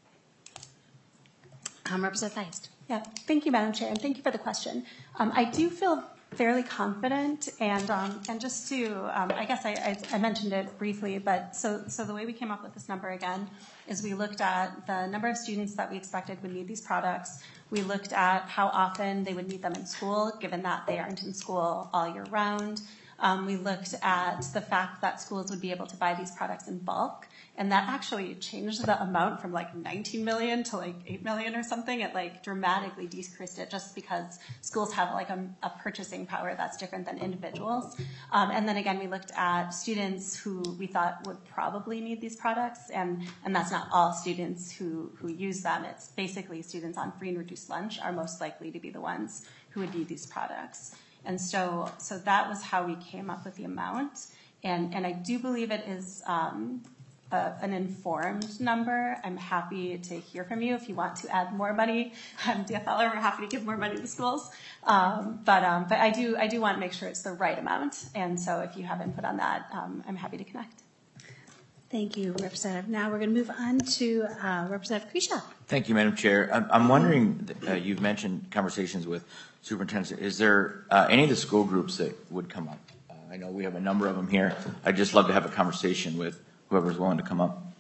Speaker 1: um, Representative Feist.
Speaker 4: Yeah, thank you, Madam Chair, and thank you for the question. Um, I do feel fairly confident, and um, and just to, um, I guess I, I, I mentioned it briefly, but so so the way we came up with this number again is we looked at the number of students that we expected would need these products. We looked at how often they would need them in school, given that they aren't in school all year round. Um, we looked at the fact that schools would be able to buy these products in bulk, and that actually changed the amount from like nineteen million to like eight million or something. It like dramatically decreased it just because schools have like a, a purchasing power that's different than individuals. Um, and then again, we looked at students who we thought would probably need these products, and, and that's not all students who, who use them. It's basically students on free and reduced lunch are most likely to be the ones who would need these products. And so, so that was how we came up with the amount. And, and I do believe it is um, a, an informed number. I'm happy to hear from you if you want to add more money. I'm D F L er, we're happy to give more money to schools. Um, but um, but I do I do want to make sure it's the right amount. And so if you have input on that, um, I'm happy to connect.
Speaker 1: Thank you, Representative. Now we're going to move on to uh, Representative Kresha.
Speaker 3: Thank you, Madam Chair. I'm, I'm wondering, uh, you've mentioned conversations with superintendents. Is there uh, any of the school groups that would come up? Uh, I know we have a number of them here. I'd just love to have a conversation with whoever's willing to come up.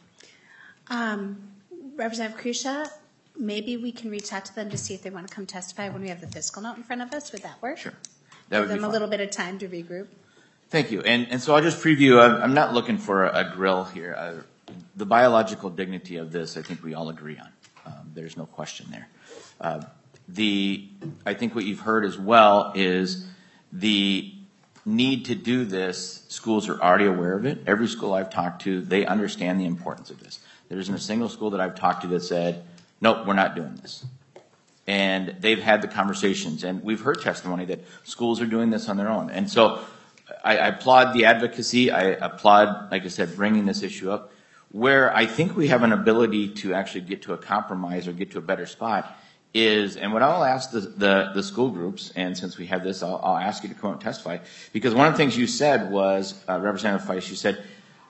Speaker 1: Um, Representative Kresha, maybe we can reach out to them to see if they want to come testify when we have the fiscal note in front of us. Would that work?
Speaker 3: Sure. That would
Speaker 1: Give them
Speaker 3: be fine.
Speaker 1: a little bit of time to regroup.
Speaker 3: Thank you. And, and so I'll just preview, I'm, I'm not looking for a, a grill here. Uh, the biological dignity of this, I think we all agree on. Um, there's no question there. Uh, the, I think what you've heard as well is the need to do this, schools are already aware of it. Every school I've talked to, they understand the importance of this. There isn't a single school that I've talked to that said, nope, we're not doing this. And they've had the conversations, and we've heard testimony that schools are doing this on their own. And so I, I applaud the advocacy. I applaud, like I said, bringing this issue up. Where I think we have an ability to actually get to a compromise or get to a better spot is, and what I'll ask the, the, the school groups, and since we have this, I'll, I'll ask you to come out and testify, because one of the things you said was, uh, Representative Feist, you said,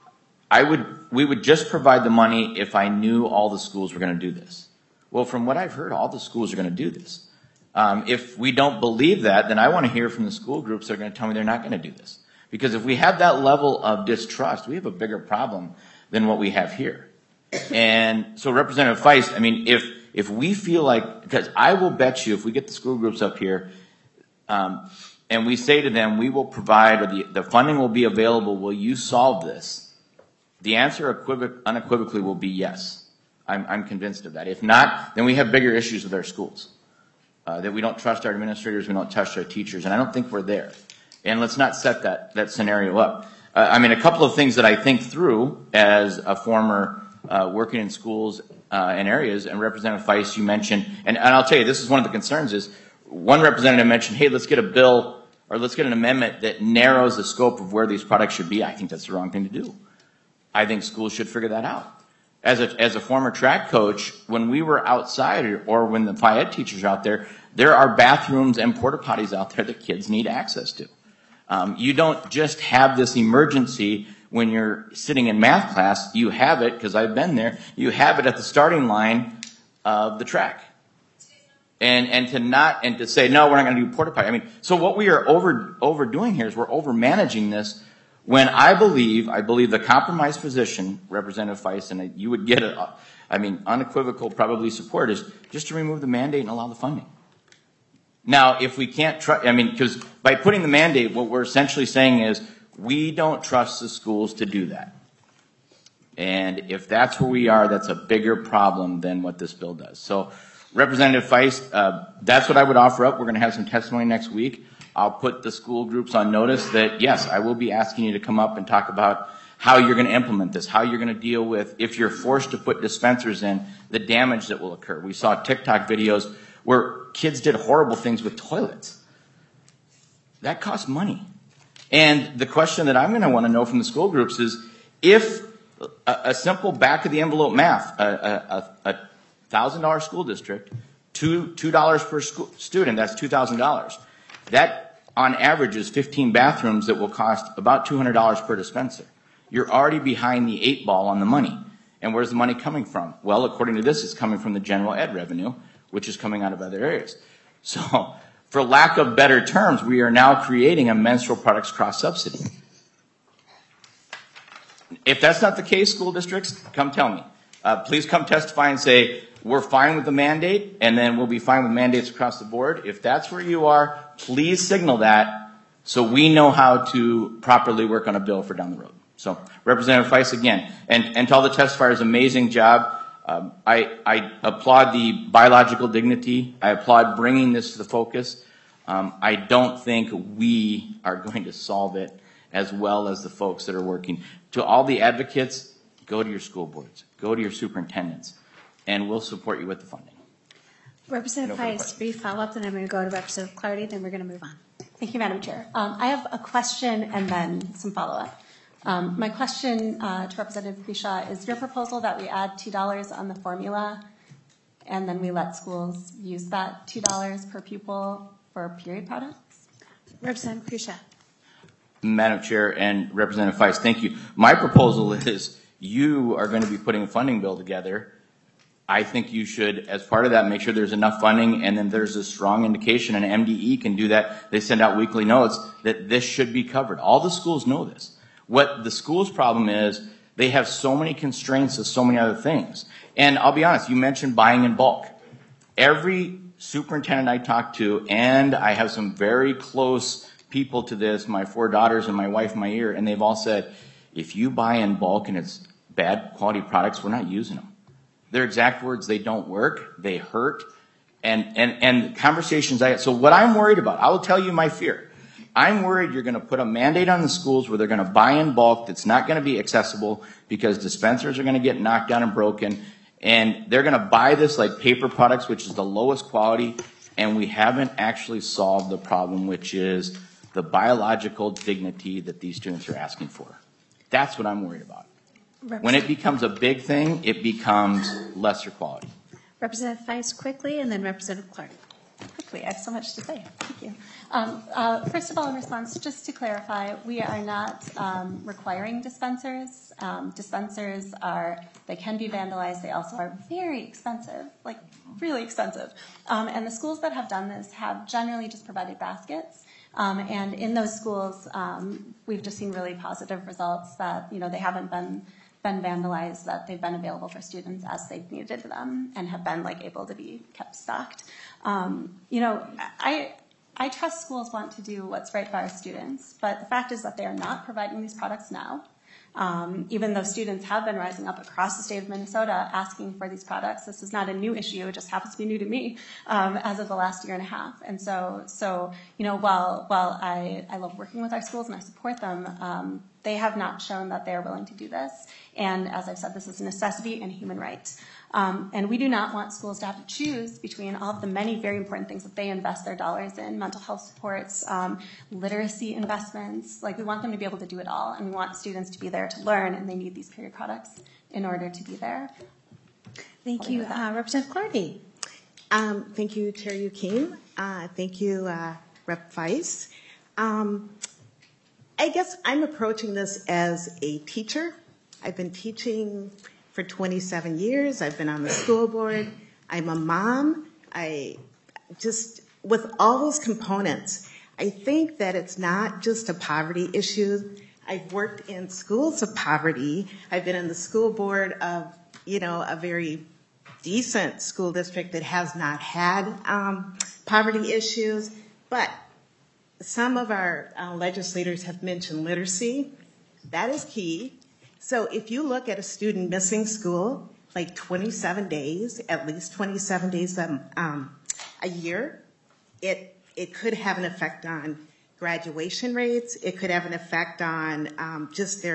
Speaker 3: I would, we would just provide the money if I knew all the schools were going to do this. Well, from what I've heard, all the schools are going to do this. Um, if we don't believe that, then I want to hear from the school groups that are going to tell me they're not going to do this. Because if we have that level of distrust, we have a bigger problem than what we have here. And so Representative Feist, I mean, if, if we feel like, because I will bet you if we get the school groups up here, um, and we say to them, we will provide, or the, the funding will be available, will you solve this? The answer equivoc- unequivocally will be yes. I'm, I'm convinced of that. If not, then we have bigger issues with our schools. Uh, that we don't trust our administrators, we don't trust our teachers, and I don't think we're there. And let's not set that, that scenario up. Uh, I mean, a couple of things that I think through as a former uh, working in schools uh, and areas, and Representative Feist, you mentioned, and, and I'll tell you, this is one of the concerns is, one representative mentioned, hey, let's get a bill, or let's get an amendment that narrows the scope of where these products should be. I think that's the wrong thing to do. I think schools should figure that out. As a, as a former track coach, when we were outside, or, or when the P I E D teachers are out there, there are bathrooms and porta potties out there that kids need access to. Um, you don't just have this emergency when you're sitting in math class. You have it, because I've been there, you have it at the starting line of the track. And, and to not, and to say, no, we're not going to do porta potty. I mean, so what we are over, overdoing here is we're over managing this, when I believe, I believe the compromise position, Representative Feist, and you would get a, I mean, unequivocal probably support, is just to remove the mandate and allow the funding. Now, if we can't trust, I mean, because by putting the mandate, what we're essentially saying is we don't trust the schools to do that. And if that's where we are, that's a bigger problem than what this bill does. So, Representative Feist, uh, that's what I would offer up. We're going to have some testimony next week. I'll put the school groups on notice that, yes, I will be asking you to come up and talk about how you're going to implement this, how you're going to deal with, if you're forced to put dispensers in, the damage that will occur. We saw TikTok videos where kids did horrible things with toilets. That costs money. And the question that I'm going to want to know from the school groups is, if a, a simple back-of-the-envelope math, a, a, a one thousand dollar school district, two, two dollars per school, student, that's two thousand dollars. That, on average, is fifteen bathrooms that will cost about two hundred dollars per dispenser. You're already behind the eight ball on the money. And where's the money coming from? Well, according to this, it's coming from the general ed revenue, which is coming out of other areas. So, for lack of better terms, we are now creating a menstrual products cross-subsidy. If that's not the case, school districts, come tell me. Uh, please come testify and say, we're fine with the mandate, and then we'll be fine with mandates across the board. If that's where you are, please signal that so we know how to properly work on a bill for down the road. So, Representative Feist, again, and, and to all the testifiers, amazing job. Um, I, I applaud the biological dignity. I applaud bringing this to the focus. Um, I don't think we are going to solve it as well as the folks that are working. To all the advocates, go to your school boards, go to your superintendents, and we'll support you with the funding.
Speaker 1: Representative Feist, brief follow-up, then I'm going to go to Representative Clardy, then we're going to move on.
Speaker 4: Thank you, Madam Chair. Um, I have a question and then some follow-up. Um, my question uh, to Representative Grisha is your proposal that we add two dollars on the formula and then we let schools use that two dollars per pupil for period products?
Speaker 1: Representative Grisha.
Speaker 3: Madam Chair and Representative Feist, thank you. My proposal is you are going to be putting a funding bill together. I think you should, as part of that, make sure there's enough funding, and then there's a strong indication, and M D E can do that. They send out weekly notes that this should be covered. All the schools know this. What the school's problem is, they have so many constraints of so many other things. And I'll be honest, you mentioned buying in bulk. Every superintendent I talk to, and I have some very close people to this, my four daughters and my wife in my ear, and they've all said, if you buy in bulk and it's bad quality products, we're not using them. Their exact words, they don't work, they hurt, and, and, and conversations I, so what I'm worried about, I will tell you my fear. I'm worried you're going to put a mandate on the schools where they're going to buy in bulk that's not going to be accessible because dispensers are going to get knocked down and broken, and they're going to buy this like paper products, which is the lowest quality, and we haven't actually solved the problem, which is the biological dignity that these students are asking for. That's what I'm worried about. When it becomes a big thing, it becomes lesser quality.
Speaker 1: Representative Feist quickly, and then Representative Clark.
Speaker 4: Quickly, I have so much to say. Thank you. Um, uh, first of all, in response, just to clarify, we are not um, requiring dispensers. Um, dispensers are, they can be vandalized. They also are very expensive, like really expensive. Um, and the schools that have done this have generally just provided baskets. Um, and in those schools, um, we've just seen really positive results that, you know, they haven't been been vandalized, that they've been available for students as they've needed them and have been like able to be kept stocked. Um, you know, I I trust schools want to do what's right for our students, but the fact is that they are not providing these products now. Um, even though students have been rising up across the state of Minnesota asking for these products, this is not a new issue. It just happens to be new to me um, as of the last year and a half. And so, so you know, while while I, I love working with our schools and I support them, um, they have not shown that they are willing to do this. And as I've said, this is a necessity and a human right. Um, and we do not want schools to have to choose between all of the many very important things that they invest their dollars in, mental health supports, um, literacy investments. Like, we want them to be able to do it all, and we want students to be there to learn, and they need these period products in order to be there.
Speaker 1: Thank you. Uh, Representative Clardy.
Speaker 18: Um, thank you, Chair Yukim. Uh, thank you, uh, Rep Feist. Um, I guess I'm approaching this as a teacher. I've been teaching for twenty-seven years. I've been on the school board. I'm a mom. I just, with all those components, I think that it's not just a poverty issue. I've worked in schools of poverty. I've been in the school board of, you know, a very decent school district that has not had um, poverty issues. But some of our uh, legislators have mentioned literacy. That is key. So if you look at a student missing school, like twenty-seven days, at least twenty-seven days um, um, a year, it it could have an effect on graduation rates. It could have an effect on um, just their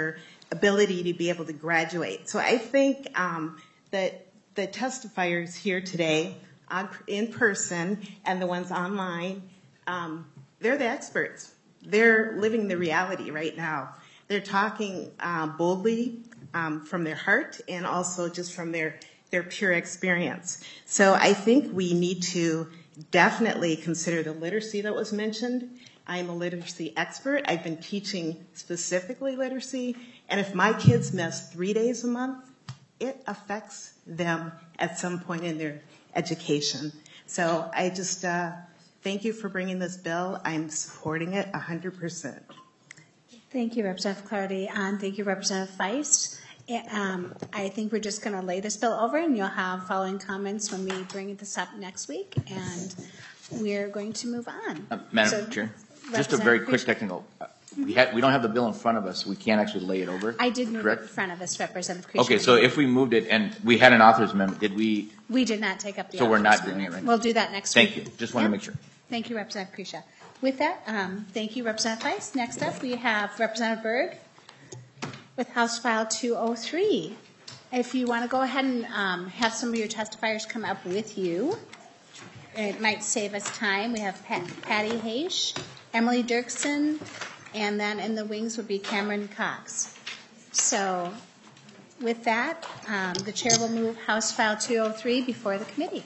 Speaker 18: ability to be able to graduate. So I think um, that the testifiers here today on, in person and the ones online, um, they're the experts. They're living the reality right now. They're talking uh, boldly um, from their heart and also just from their, their pure experience. So I think we need to definitely consider the literacy that was mentioned. I'm a literacy expert. I've been teaching specifically literacy, and if my kids miss three days a month, it affects them at some point in their education. So I just uh, thank you for bringing this bill. I'm supporting it one hundred percent.
Speaker 1: Thank you, Representative Clardy, and thank you, Representative Feist. Um, I think we're just going to lay this bill over, and you'll have following comments when we bring this up next week, and we're going to move on.
Speaker 3: Uh, Madam
Speaker 1: So,
Speaker 3: Chair, just a very quick technical. Uh, we, had, we don't have the bill in front of us. We can't actually lay it over.
Speaker 1: I did move
Speaker 3: correct?
Speaker 1: it in front of us, Representative Creasy.
Speaker 3: Okay, so if we moved it and we had an author's amendment, did we?
Speaker 1: We did not take up the
Speaker 3: So we're not
Speaker 1: author's
Speaker 3: doing it
Speaker 1: amendment.
Speaker 3: right now.
Speaker 1: We'll do that next
Speaker 3: Thank
Speaker 1: week.
Speaker 3: you. Just wanted
Speaker 1: Yeah.
Speaker 3: to make sure.
Speaker 1: Thank you, Representative Creasy. With that, um, thank you, Representative Feist. Next up, we have Representative Berg with House File two oh three. If you want to go ahead and um, have some of your testifiers come up with you, it might save us time. We have Pat, Patty Haish, Emily Dirksen, and then in the wings would be Cameron Cox. So with that, um, the chair will move House File two oh three before the committee.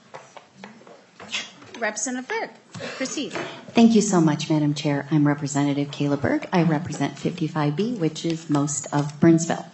Speaker 1: Representative Berg, proceed.
Speaker 19: Thank you so much, Madam Chair. I'm Representative Kayla Berg. I represent fifty-five B, which is most of Burnsville.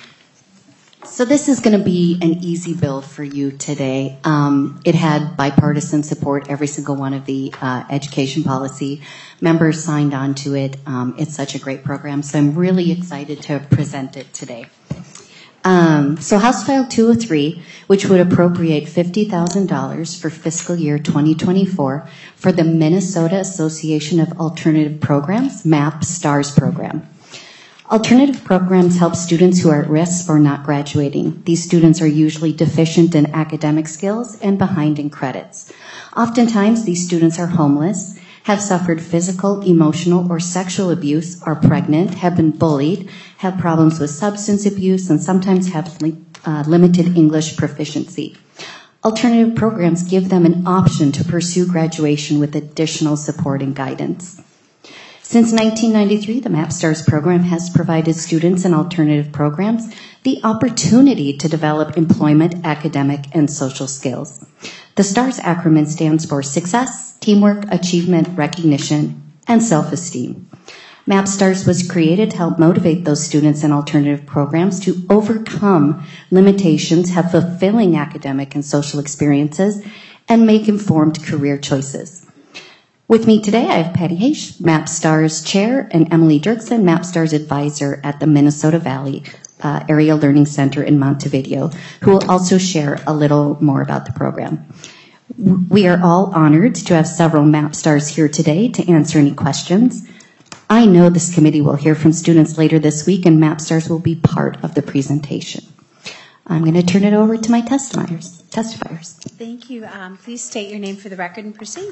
Speaker 19: So this is going to be an easy bill for you today. Um, it had bipartisan support. Every single one of the uh, education policy members signed on to it. Um, it's such a great program, so I'm really excited to present it today. Um, so House File two oh three, which would appropriate fifty thousand dollars for fiscal year twenty twenty-four for the Minnesota Association of Alternative Programs, MAP STARS program. Alternative programs help students who are at risk for not graduating. These students are usually deficient in academic skills and behind in credits. Oftentimes, these students are homeless, have suffered physical, emotional, or sexual abuse, are pregnant, have been bullied, have problems with substance abuse, and sometimes have li- uh, limited English proficiency. Alternative programs give them an option to pursue graduation with additional support and guidance. Since nineteen ninety-three, the MAP STARS program has provided students in alternative programs the opportunity to develop employment, academic, and social skills. The STARS acronym stands for Success, Teamwork, Achievement, Recognition, and Self-Esteem. MAP STARS was created to help motivate those students in alternative programs to overcome limitations, have fulfilling academic and social experiences, and make informed career choices. With me today, I have Patty Haish, MAP STARS Chair, and Emily Dirksen, MAP STARS Advisor at the Minnesota Valley uh, Area Learning Center in Montevideo, who will also share a little more about the program. We are all honored to have several MAP STARS here today to answer any questions. I know this committee will hear from students later this week, and MAP STARS will be part of the presentation. I'm going to turn it over to my testifiers. testifiers.
Speaker 1: Thank you. Um, please state your name for the record and proceed.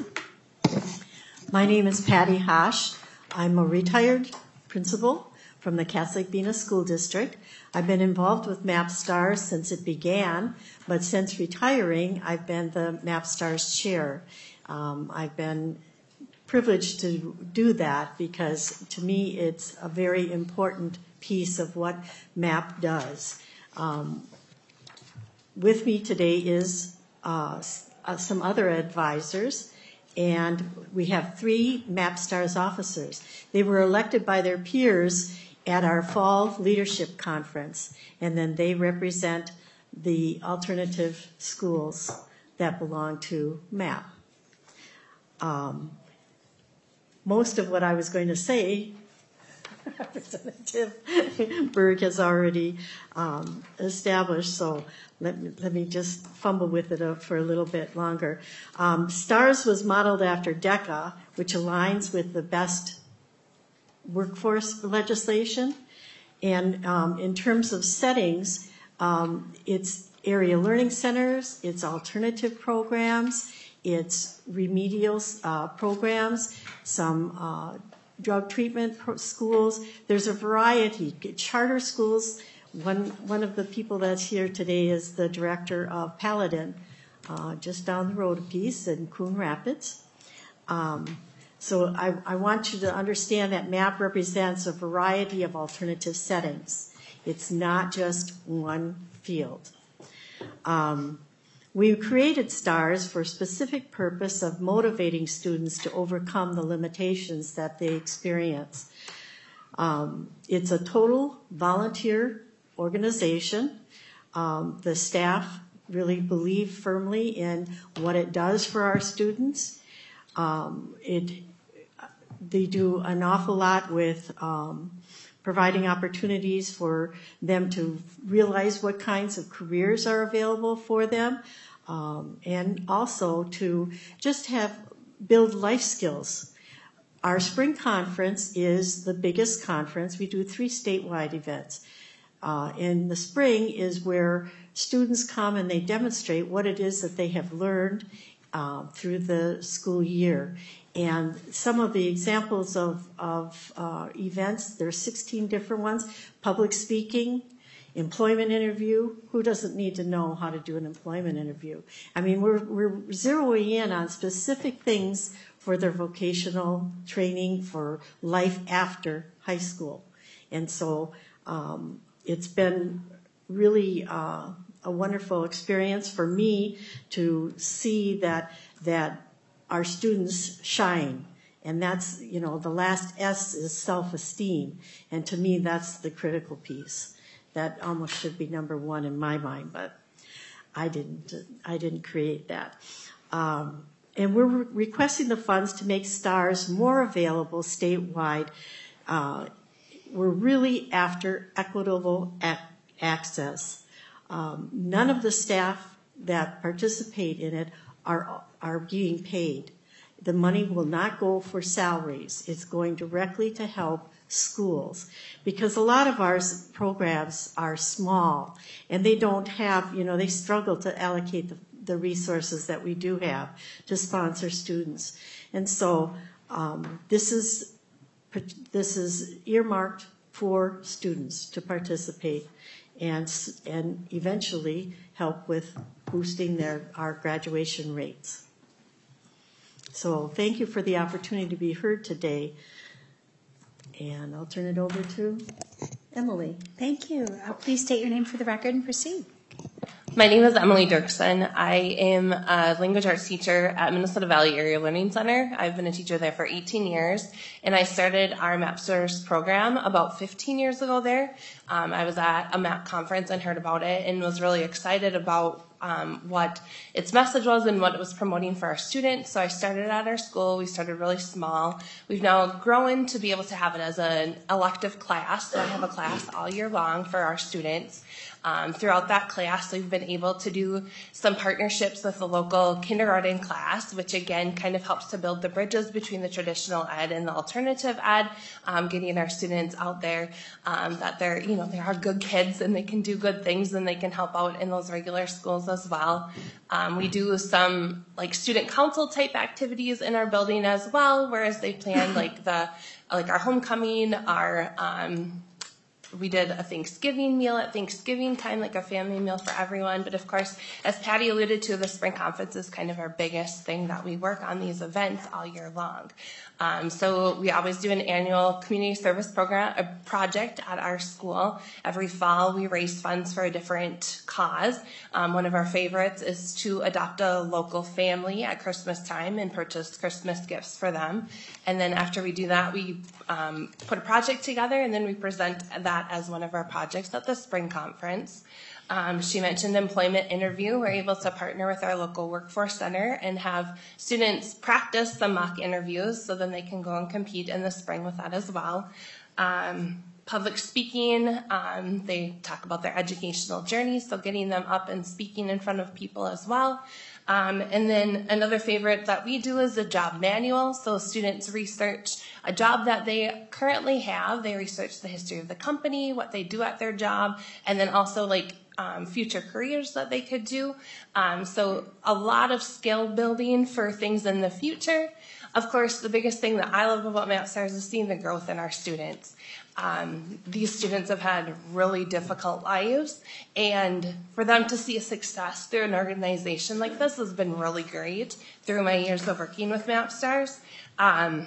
Speaker 20: My name is Patty Haish. I'm a retired principal from the Catholic Bena School District. I've been involved with MAP STARS since it began, but since retiring, I've been the MAP STARS chair. Um, I've been privileged to do that because to me it's a very important piece of what MAP does. Um, with me today is uh, some other advisors. And we have three MAP STARS officers. They were elected by their peers at our fall leadership conference, and then they represent the alternative schools that belong to MAP. Um, most of what I was going to say, Representative Berg has already um, established, so let me, let me just fumble with it for a little bit longer. Um, STARS was modeled after DECA, which aligns with the best workforce legislation. And um, in terms of settings, um, it's area learning centers, it's alternative programs, it's remedial uh, programs, some uh, drug treatment pro- schools. There's a variety. Charter schools, one, one of the people that's here today is the director of Paladin, uh, just down the road a piece in Coon Rapids. Um, so I, I want you to understand that MAP represents a variety of alternative settings. It's not just one field. Um, we created STARS for a specific purpose of motivating students to overcome the limitations that they experience. Um, it's a total volunteer organization. Um, the staff really believe firmly in what it does for our students. Um, it, they do an awful lot with um, providing opportunities for them to realize what kinds of careers are available for them, um, and also to just have build life skills. Our spring conference is the biggest conference. We do three statewide events. Uh, in the spring is where students come and they demonstrate what it is that they have learned uh, through the school year. And some of the examples of, of uh, events, there are sixteen different ones. Public speaking, employment interview. Who doesn't need to know how to do an employment interview? I mean, we're, we're zeroing in on specific things for their vocational training for life after high school. And so um, it's been really uh, a wonderful experience for me to see that that our students shine. And that's, you know, the last S is self-esteem. And to me, that's the critical piece. That almost should be number one in my mind, but I didn't, I didn't create that. Um, and we're re- requesting the funds to make STARS more available statewide. Uh, we're really after equitable ac- access. Um, none of the staff that participate in it are are being paid. The money will not go for salaries. It's going directly to help schools, because a lot of our programs are small and they don't have, you know, they struggle to allocate the, the resources that we do have to sponsor students. And so um, this is this is earmarked for students to participate and and eventually help with boosting their our graduation rates. So thank you for the opportunity to be heard today. And I'll turn it over to Emily.
Speaker 1: Thank you. Uh, please state your name for the record and proceed.
Speaker 21: My name is Emily Dirksen. I am a language arts teacher at Minnesota Valley Area Learning Center. I've been a teacher there for eighteen years, and I started our MAPstars program about fifteen years ago there. Um, I was at a MAP conference and heard about it and was really excited about um, what its message was and what it was promoting for our students. So I started at our school. We started really small. We've now grown to be able to have it as an elective class. So I have a class all year long for our students. Um, throughout that class, we've been able to do some partnerships with the local kindergarten class, which again kind of helps to build the bridges between the traditional ed and the alternative ed, um, getting our students out there um, that they're, you know, they are good kids and they can do good things and they can help out in those regular schools as well. Um, we do some like student council type activities in our building as well, whereas they plan like the like our homecoming, our um, we did a Thanksgiving meal at Thanksgiving time, like a family meal for everyone. But of course, as Patty alluded to, the spring conference is kind of our biggest thing that we work on these events all year long. Um, so we always do an annual community service program, a project at our school. Every fall, we raise funds for a different cause. Um, one of our favorites is to adopt a local family at Christmas time and purchase Christmas gifts for them. And then after we do that, we um, put a project together, and then we present that as one of our projects at the spring conference. Um, she mentioned employment interview. We're able to partner with our local workforce center and have students practice some mock interviews so then they can go and compete in the spring with that as well. Um, public speaking, um, they talk about their educational journey, so getting them up and speaking in front of people as well. Um, and then another favorite that we do is a job manual. So students research a job that they currently have. They research the history of the company, what they do at their job, and then also like um, future careers that they could do. Um, so a lot of skill building for things in the future. Of course, the biggest thing that I love about MapStars is seeing the growth in our students. Um, these students have had really difficult lives, and for them to see a success through an organization like this has been really great through my years of working with MapStars. Um,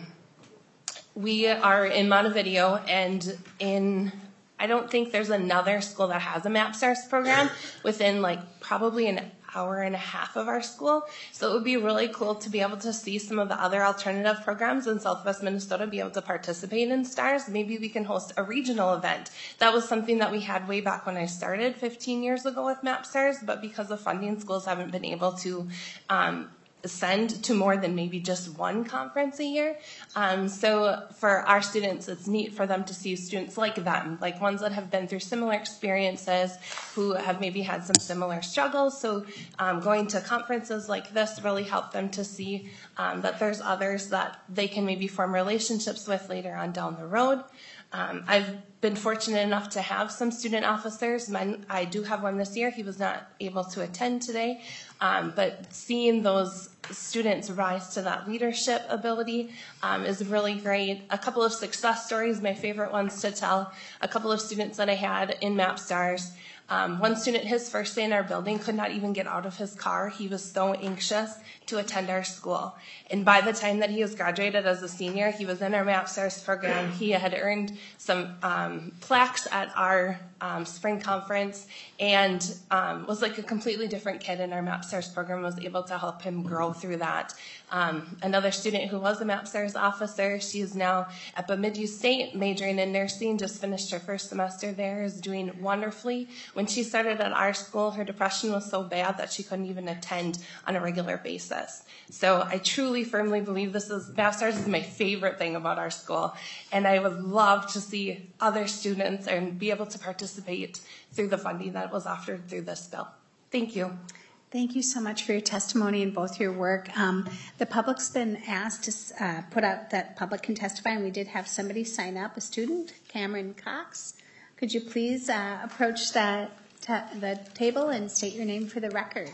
Speaker 21: we are in Montevideo, and in I don't think there's another school that has a MapStars program within like probably an hour and a half of our school. So it would be really cool to be able to see some of the other alternative programs in Southwest Minnesota be able to participate in STARS. Maybe we can host a regional event. That was something that we had way back when I started fifteen years ago with MapStars, but because of funding, schools haven't been able to um, send to more than maybe just one conference a year. Um, so for our students, it's neat for them to see students like them, like ones that have been through similar experiences, who have maybe had some similar struggles. So um, going to conferences like this really help them to see um, that there's others that they can maybe form relationships with later on down the road. Um, I've been fortunate enough to have some student officers. Mine, I do have one this year. He was not able to attend today. Um, but seeing those students rise to that leadership ability um, is really great. A couple of success stories, my favorite ones to tell. A couple of students that I had in MapStars. Um, one student, his first day in our building, could not even get out of his car. He was so anxious to attend our school. And by the time that he was graduated as a senior, he was in our MapStars program. He had earned some um, plaques at our um, spring conference and um, was like a completely different kid in our MapStars program, was able to help him grow through that. Um, another student who was a MapStars officer, she is now at Bemidji State, majoring in nursing, just finished her first semester there, is doing wonderfully. When she started at our school, her depression was so bad that she couldn't even attend on a regular basis. So I truly, firmly believe this is, MapStars is my favorite thing about our school, and I would love to see other students and be able to participate through the funding that was offered through this bill. Thank you.
Speaker 1: Thank you so much for your testimony and both your work. Um, the public's been asked to uh, put out that public can testify, and we did have somebody sign up, a student, Cameron Cox. Could you please uh, approach the, ta the table and state your name for the record?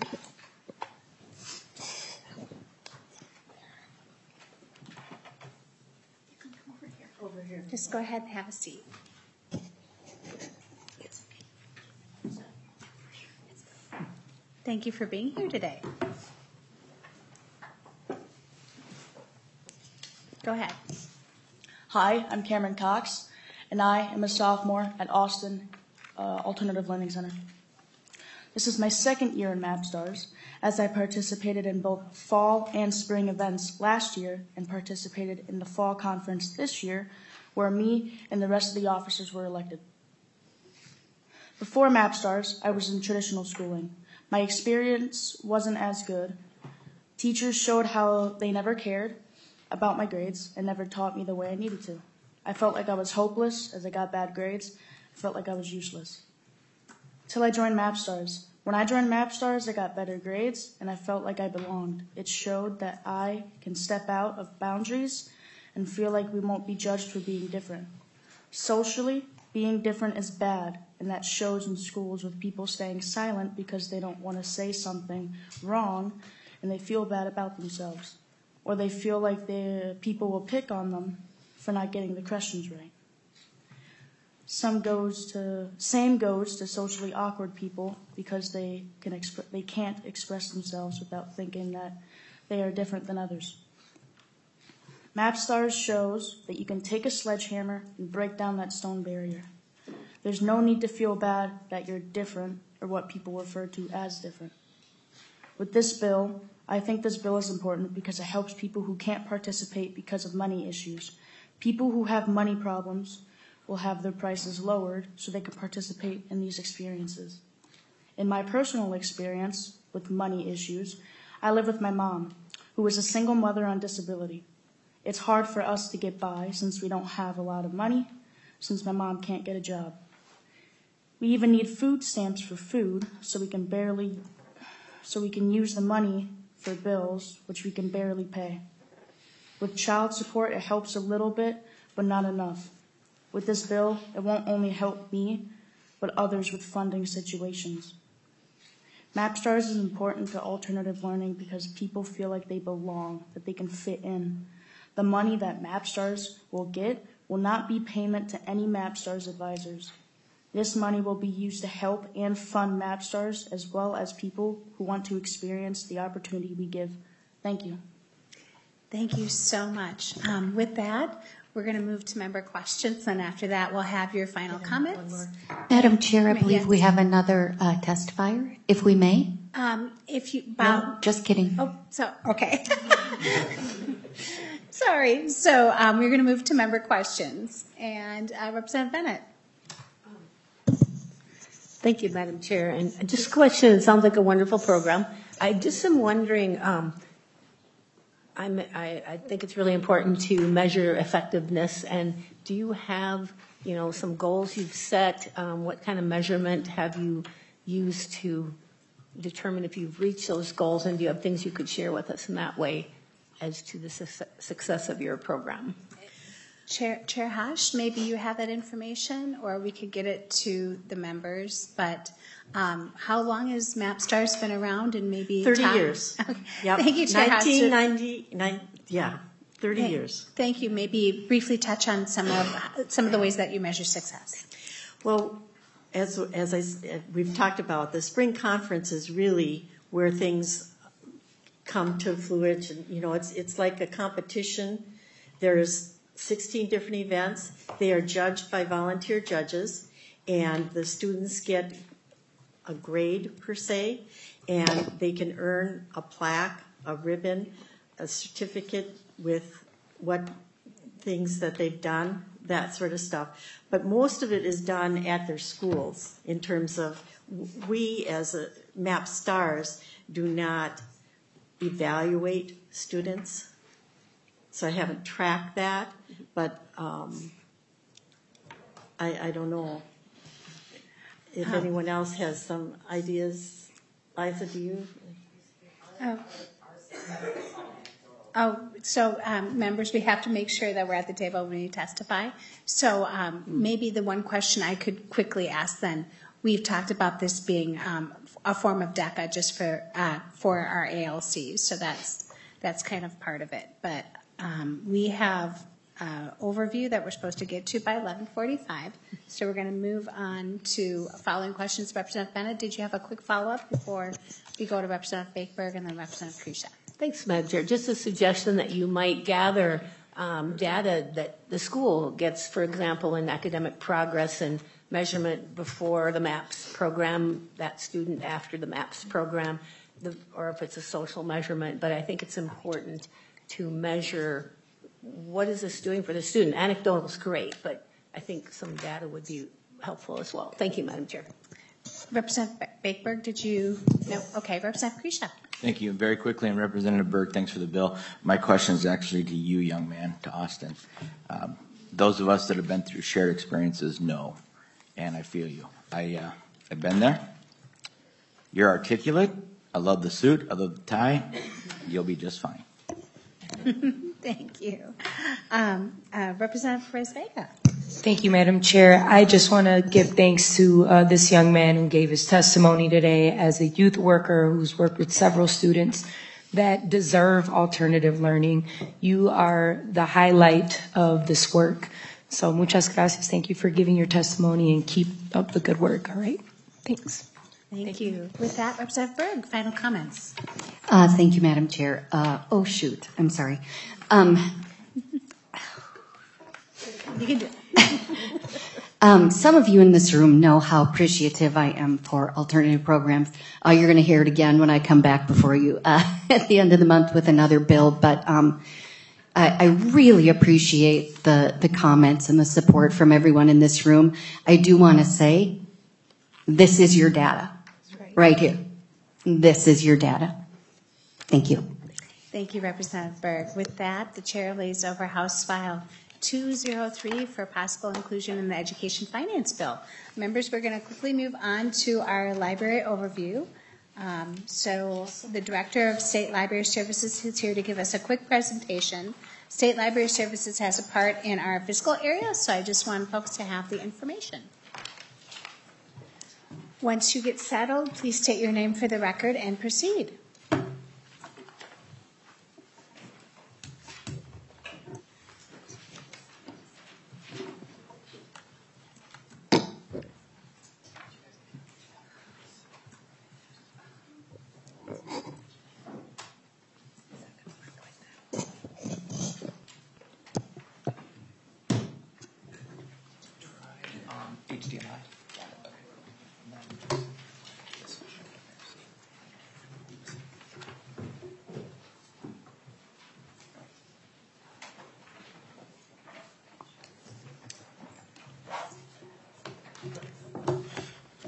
Speaker 1: Over here. Just go ahead and have a seat. Thank you for being here today. Go ahead.
Speaker 5: Hi, I'm Cameron Cox, and I am a sophomore at Austin uh, Alternative Learning Center. This is my second year in MapStars, as I participated in both fall and spring events last year and participated in the fall conference this year, where me and the rest of the officers were elected. Before MapStars, I was in traditional schooling. My experience wasn't as good. Teachers showed how they never cared about my grades and never taught me the way I needed to. I felt like I was hopeless as I got bad grades. I felt like I was useless. Till I joined MapStars. When I joined MapStars, I got better grades and I felt like I belonged. It showed that I can step out of boundaries and feel like we won't be judged for being different. Socially, being different is bad, and that shows in schools with people staying silent because they don't want to say something wrong and they feel bad about themselves. Or they feel like the people will pick on them for not getting the questions right. Some goes to, same goes to socially awkward people because they, can expre- they can't express themselves without thinking that they are different than others. MapStars shows that you can take a sledgehammer and break down that stone barrier. There's no need to feel bad that you're different or what people refer to as different. With this bill, I think this bill is important because it helps people who can't participate because of money issues. People who have money problems will have their prices lowered so they can participate in these experiences. In my personal experience with money issues, I live with my mom, who is a single mother on disability. It's hard for us to get by since we don't have a lot of money, since my mom can't get a job. We even need food stamps for food, so we can barely, so we can use the money for bills, which we can barely pay. With child support, it helps a little bit, but not enough. With this bill, it won't only help me, but others with funding situations. MapStars is important to alternative learning because people feel like they belong, that they can fit in. The money that MapStars will get will not be payment to any MapStars advisors. This money will be used to help and fund MapStars as well as people who want to experience the opportunity we give. Thank you.
Speaker 1: Thank you so much. Um, with that, we're going to move to member questions, and after that, we'll have your final comments.
Speaker 19: Madam Chair, I believe
Speaker 1: Yes.
Speaker 19: we have another uh, testifier, if we may.
Speaker 1: Um, if you,
Speaker 19: No,
Speaker 1: Bob,
Speaker 19: just kidding.
Speaker 1: oh, so, okay. Sorry. So um, we're going to move to member questions, and uh, Representative Bennett.
Speaker 16: Thank you, Madam Chair. And just a question, it sounds like a wonderful program. I just am wondering, um, I'm, I, I think it's really important to measure effectiveness. And do you have, you know, some goals you've set? Um, what kind of measurement have you used to determine if you've reached those goals? And do you have things you could share with us in that way as to the su- success of your program?
Speaker 1: Chair, Chair Hash, maybe you have that information, or we could get it to the members. But um, how long has MapStars been around? And maybe
Speaker 20: thirty
Speaker 1: top-
Speaker 20: years.
Speaker 1: Okay.
Speaker 20: Yep.
Speaker 1: Thank you, Chair Hash.
Speaker 20: nineteen ninety-nine, yeah, thirty
Speaker 1: Thank-
Speaker 20: years.
Speaker 1: Thank you. Maybe briefly touch on some of some of the ways that you measure success.
Speaker 20: Well, as, as I, s- we've talked about, the spring conference is really where things come to fruition. You know, it's, it's like a competition. There's sixteen different events. They are judged by volunteer judges, and the students get a grade per se, and they can earn a plaque, a ribbon, a certificate with what things that they've done, that sort of stuff. But most of it is done at their schools in terms of we as a MapStars do not evaluate students. So I haven't tracked that, but um, I, I don't know if
Speaker 1: Oh.
Speaker 20: anyone else has some ideas. Liza, do you?
Speaker 1: Oh. Oh, so um, members, we have to make sure that we're at the table when you testify. So um, maybe the one question I could quickly ask then, we've talked about this being um, a form of DECA just for uh, for our A L Cs. So that's that's kind of part of it. But um, we have an overview that we're supposed to get to by eleven forty-five. So we're going to move on to following questions. Representative Bennett, did you have a quick follow-up before we go to Representative Bakeberg and then Representative Krisha?
Speaker 16: Thanks, Madam Chair. Just a suggestion that you might gather um, data that the school gets, for example, in academic progress and measurement before the MAPS program, that student after the MAPS program, the, or if it's a social measurement. But I think it's important to measure what is this doing for the student. Anecdotal is great, but I think some data would be helpful as well. Thank you, Madam Chair.
Speaker 1: Representative Bakeberg, did you? No. Okay. Representative Krisha.
Speaker 3: Thank you. Very quickly, and Representative Berg, thanks for the bill. My question is actually to you, young man, to Austin. Um, those of us that have been through shared experiences know, and I feel you. I, uh, I've been there. You're articulate. I love the suit. I love the tie. You'll be just fine.
Speaker 1: Thank you. Um, uh, Representative Perez-Vega.
Speaker 6: Thank you, Madam Chair. I just want to give thanks to uh, this young man who gave his testimony today as a youth worker who's worked with several students that deserve alternative learning. You are the highlight of this work. So muchas gracias. Thank you for giving your testimony and keep up the good work. All right. Thanks.
Speaker 1: Thank, Thank you. you. With that, Representative Berg, final comments.
Speaker 19: Uh, thank you, Madam Chair. Uh, oh, shoot. I'm sorry. Um,
Speaker 1: you can do it.
Speaker 19: Um, some of you in this room know how appreciative I am for alternative programs. Uh, you're going to hear it again when I come back before you uh, at the end of the month with another bill. But um, I, I really appreciate the, the comments and the support from everyone in this room. I do want to say, this is your data, right. right here. This is your data. Thank you.
Speaker 1: Thank you, Representative Berg. With that, the chair lays over House File two oh three for possible inclusion in the Education Finance Bill. Members, we're going to quickly move on to our library overview. Um, so the Director of State Library Services is here to give us a quick presentation. State Library Services has a part in our fiscal area, so I just want folks to have the information. Once you get settled, please state your name for the record and proceed.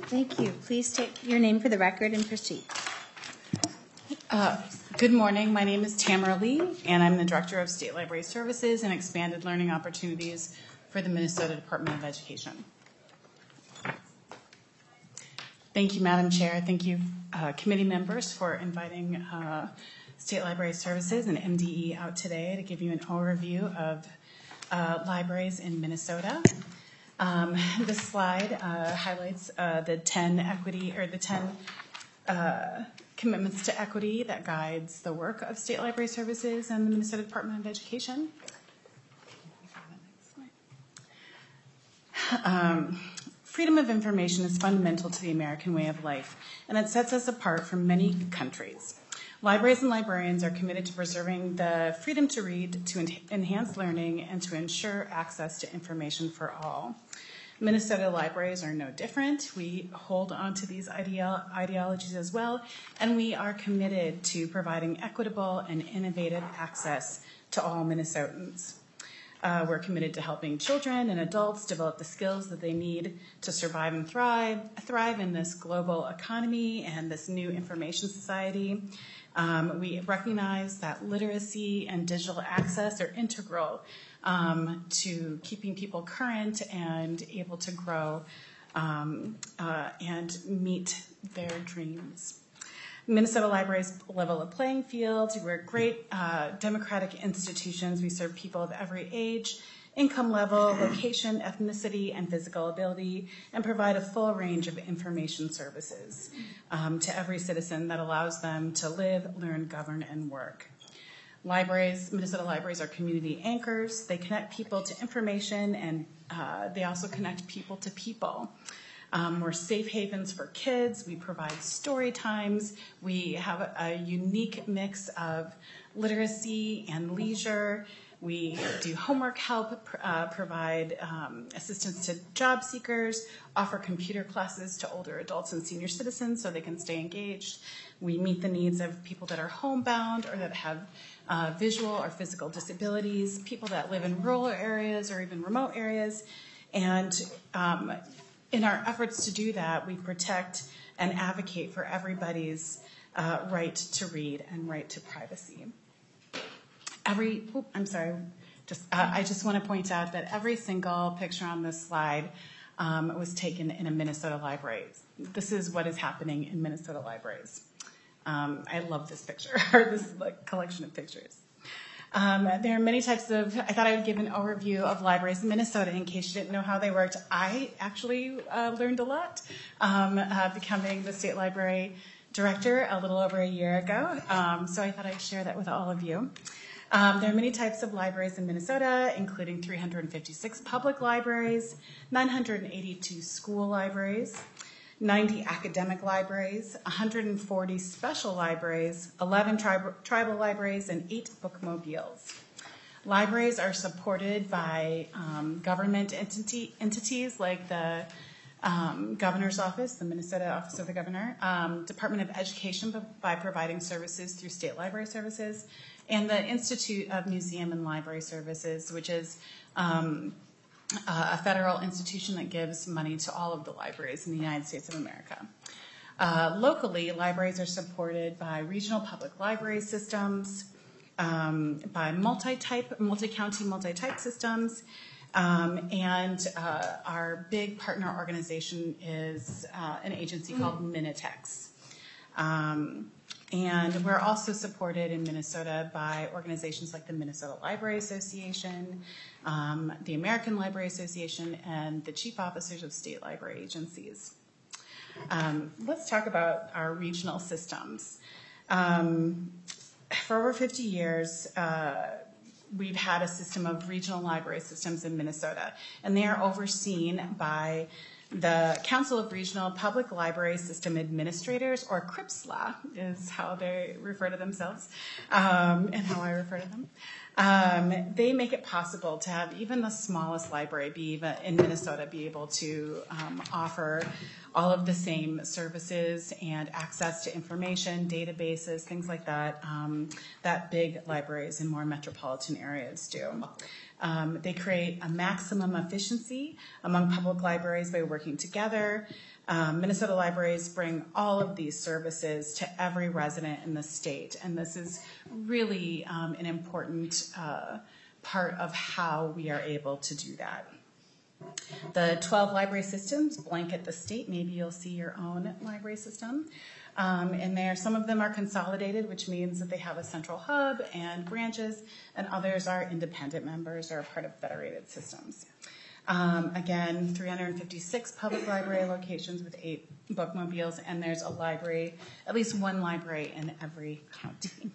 Speaker 1: Thank you. Please state your name for the record and proceed.
Speaker 8: Uh, Good morning. My name is Tamara Lee, and I'm the Director of State Library Services and Expanded Learning Opportunities for the Minnesota Department of Education. Thank you, Madam Chair. Thank you, uh, committee members, for inviting uh, State Library Services and M D E out today to give you an overview of uh, libraries in Minnesota. Um, this slide uh, highlights uh, the ten equity or the ten uh, commitments to equity that guides the work of State Library Services and the Minnesota Department of Education. Um, freedom of information is fundamental to the American way of life, and it sets us apart from many countries. Libraries and librarians are committed to preserving the freedom to read, to en- enhance learning, and to ensure access to information for all. Minnesota libraries are no different. We hold on to these ideo- ideologies as well, and we are committed to providing equitable and innovative access to all Minnesotans. Uh, we're committed to helping children and adults develop the skills that they need to survive and thrive, thrive in this global economy and this new information society. Um, we recognize that literacy and digital access are integral um, to keeping people current and able to grow um, uh, and meet their dreams. Minnesota Libraries level a playing field. We're great uh, democratic institutions. We serve people of every age, income level, location, ethnicity, and physical ability, and provide a full range of information services um, to every citizen that allows them to live, learn, govern, and work. Libraries, Minnesota libraries are community anchors. They connect people to information, and uh, they also connect people to people. Um, we're safe havens for kids. We provide story times. We have a, a unique mix of literacy and leisure. We do homework help, uh, provide um, assistance to job seekers, offer computer classes to older adults and senior citizens so they can stay engaged. We meet the needs of people that are homebound or that have uh, visual or physical disabilities, people that live in rural areas or even remote areas. And um, in our efforts to do that, we protect and advocate for everybody's uh, right to read and right to privacy. Every, oh, I'm sorry, just uh, I just want to point out that every single picture on this slide um, was taken in a Minnesota library. This is what is happening in Minnesota libraries. Um, I love this picture, or this like, collection of pictures. Um, there are many types of, I thought I would give an overview of libraries in Minnesota in case you didn't know how they worked. I actually uh, learned a lot um, uh, becoming the state library director a little over a year ago, um, so I thought I'd share that with all of you. Um, there are many types of libraries in Minnesota, including three hundred fifty-six public libraries, nine hundred eighty-two school libraries, ninety academic libraries, one hundred forty special libraries, eleven tri- tribal libraries, and eight bookmobiles. Libraries are supported by um, government entity, entities like the um, Governor's Office, the Minnesota Office of the Governor, um, Department of Education by providing services through State Library Services, and the Institute of Museum and Library Services, which is um, uh, a federal institution that gives money to all of the libraries in the United States of America. Uh, locally, libraries are supported by regional public library systems, um, by multi-type, multi-county, multi-type systems, um, and uh, our big partner organization is uh, an agency called Minitex. Um, And we're also supported in Minnesota by organizations like the Minnesota Library Association, um, the American Library Association, and the chief officers of state library agencies. Um, let's talk about our regional systems. Um, for over fifty years, uh, we've had a system of regional library systems in Minnesota, and they are overseen by the Council of Regional Public Library System Administrators, or C R I P S L A is how they refer to themselves, um, and how I refer to them. Um, they make it possible to have even the smallest library be even in Minnesota be able to um, offer all of the same services and access to information, databases, things like that, um, that big libraries in more metropolitan areas do. Um, they create a maximum efficiency among public libraries by working together. Um, Minnesota libraries bring all of these services to every resident in the state, and this is really um, an important uh, part of how we are able to do that. The twelve library systems blanket the state. Maybe you'll see your own library system. Um, and there, some of them are consolidated, which means that they have a central hub and branches, and others are independent members or part of federated systems. Um, again, three hundred fifty-six public library locations with eight bookmobiles, and there's a library, at least one library in every county.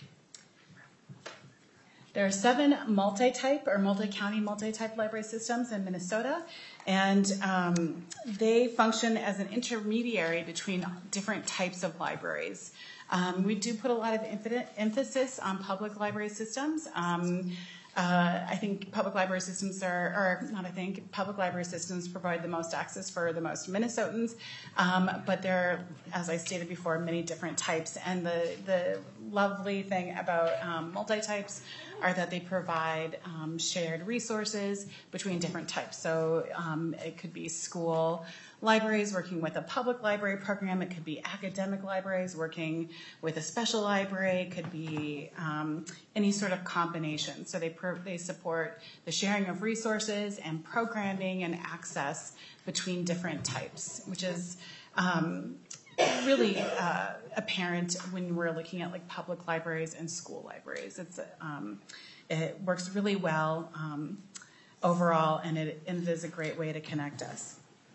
Speaker 8: There are seven multi-type or multi-county multi-type library systems in Minnesota, and um, they function as an intermediary between different types of libraries. Um, we do put a lot of emphasis on public library systems. Um, Uh, I think public library systems are, or not I think, public library systems provide the most access for the most Minnesotans, um, but there are, as I stated before, many different types, and the, the lovely thing about um, multi-types are that they provide um, shared resources between different types. So um, it could be school libraries working with a public library program. It could be academic libraries working with a special library. It could be um, any sort of combination. So they pro- they support the sharing of resources and programming and access between different types, which is um, really uh, apparent when we're looking at like public libraries and school libraries. It's um, it works really well um, overall, and it, and it is a great way to connect us.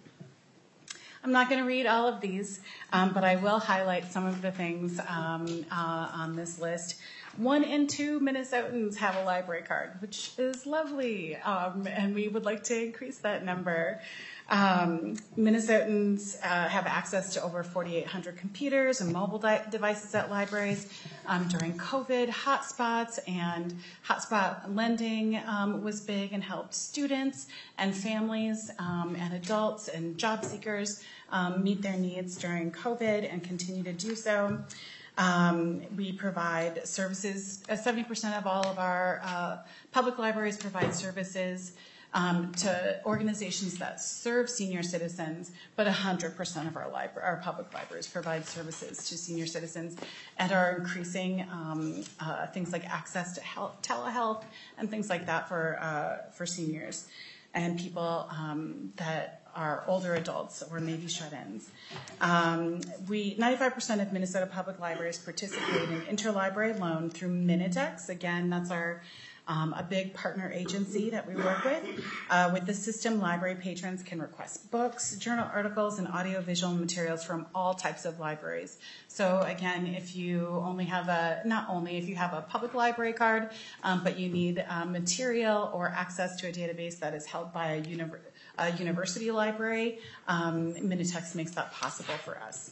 Speaker 8: I'm not going to read all of these, um, but I will highlight some of the things um, uh, on this list. One in two Minnesotans have a library card, which is lovely, um, and we would like to increase that number. Um, Minnesotans uh, have access to over forty-eight hundred computers and mobile di- devices at libraries. Um, during COVID, hotspots and hotspot lending um, was big and helped students and families um, and adults and job seekers um, meet their needs during COVID and continue to do so. Um, we provide services, uh, seventy percent of all of our uh, public libraries provide services Um, to organizations that serve senior citizens, but one hundred percent of our, libra- our public libraries provide services to senior citizens and are increasing um, uh, things like access to health, telehealth and things like that for, uh, for seniors and people um, that are older adults or maybe shut-ins. Um, we, ninety-five percent of Minnesota public libraries participate in interlibrary loan through Minitex. Again, that's our Um, a big partner agency that we work with. Uh, with the system, library patrons can request books, journal articles, and audiovisual materials from all types of libraries. So again, if you only have a, not only if you have a public library card, um, but you need uh, material or access to a database that is held by a, uni- a university library, um, Minitex makes that possible for us.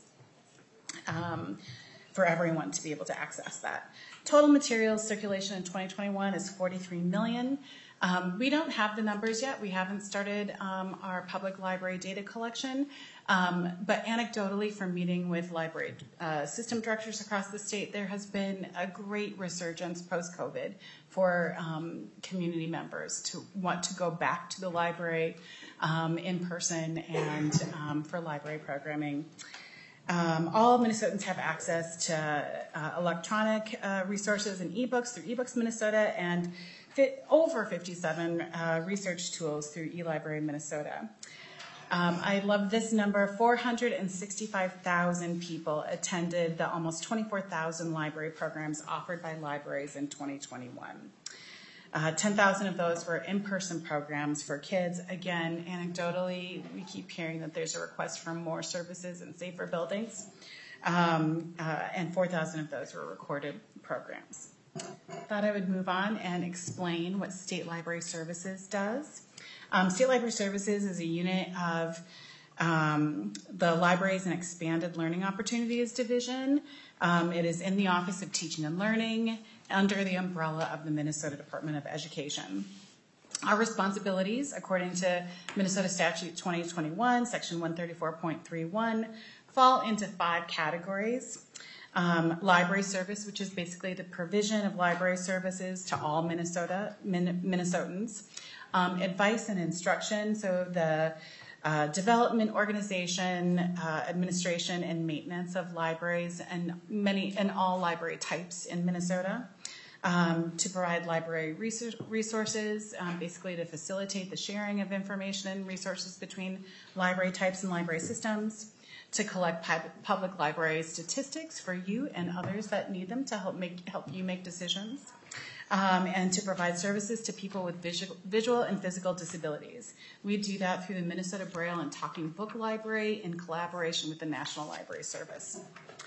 Speaker 8: Um, for everyone to be able to access that. Total materials circulation in twenty twenty-one is forty-three million. Um, we don't have the numbers yet. We haven't started um, our public library data collection, um, but anecdotally from meeting with library uh, system directors across the state, there has been a great resurgence post-COVID for um, community members to want to go back to the library um, in person and um, for library programming. Um, all Minnesotans have access to uh, electronic uh, resources and ebooks through eBooks Minnesota and fit over fifty-seven uh, research tools through eLibrary Minnesota. Um, I love this number. four hundred sixty-five thousand people attended the almost twenty-four thousand library programs offered by libraries in twenty twenty-one. Uh, ten thousand of those were in-person programs for kids. Again, anecdotally, we keep hearing that there's a request for more services and safer buildings. Um, uh, and four thousand of those were recorded programs. Thought I would move on and explain what State Library Services does. Um, State Library Services is a unit of um, the Libraries and Expanded Learning Opportunities Division. Um, it is in the Office of Teaching and Learning, under the umbrella of the Minnesota Department of Education. Our responsibilities, according to Minnesota Statute twenty twenty-one, Section one thirty-four point three one, fall into five categories. Um, library service, which is basically the provision of library services to all Minnesota Min- Minnesotans. Um, advice and instruction, so the uh, development, organization, uh, administration, and maintenance of libraries and many and all library types in Minnesota. Um, to provide library resources, um, basically to facilitate the sharing of information and resources between library types and library systems, to collect pu- public library statistics for you and others that need them to help make help you make decisions, um, and to provide services to people with visual, visual and physical disabilities. We do that through the Minnesota Braille and Talking Book Library in collaboration with the National Library Service.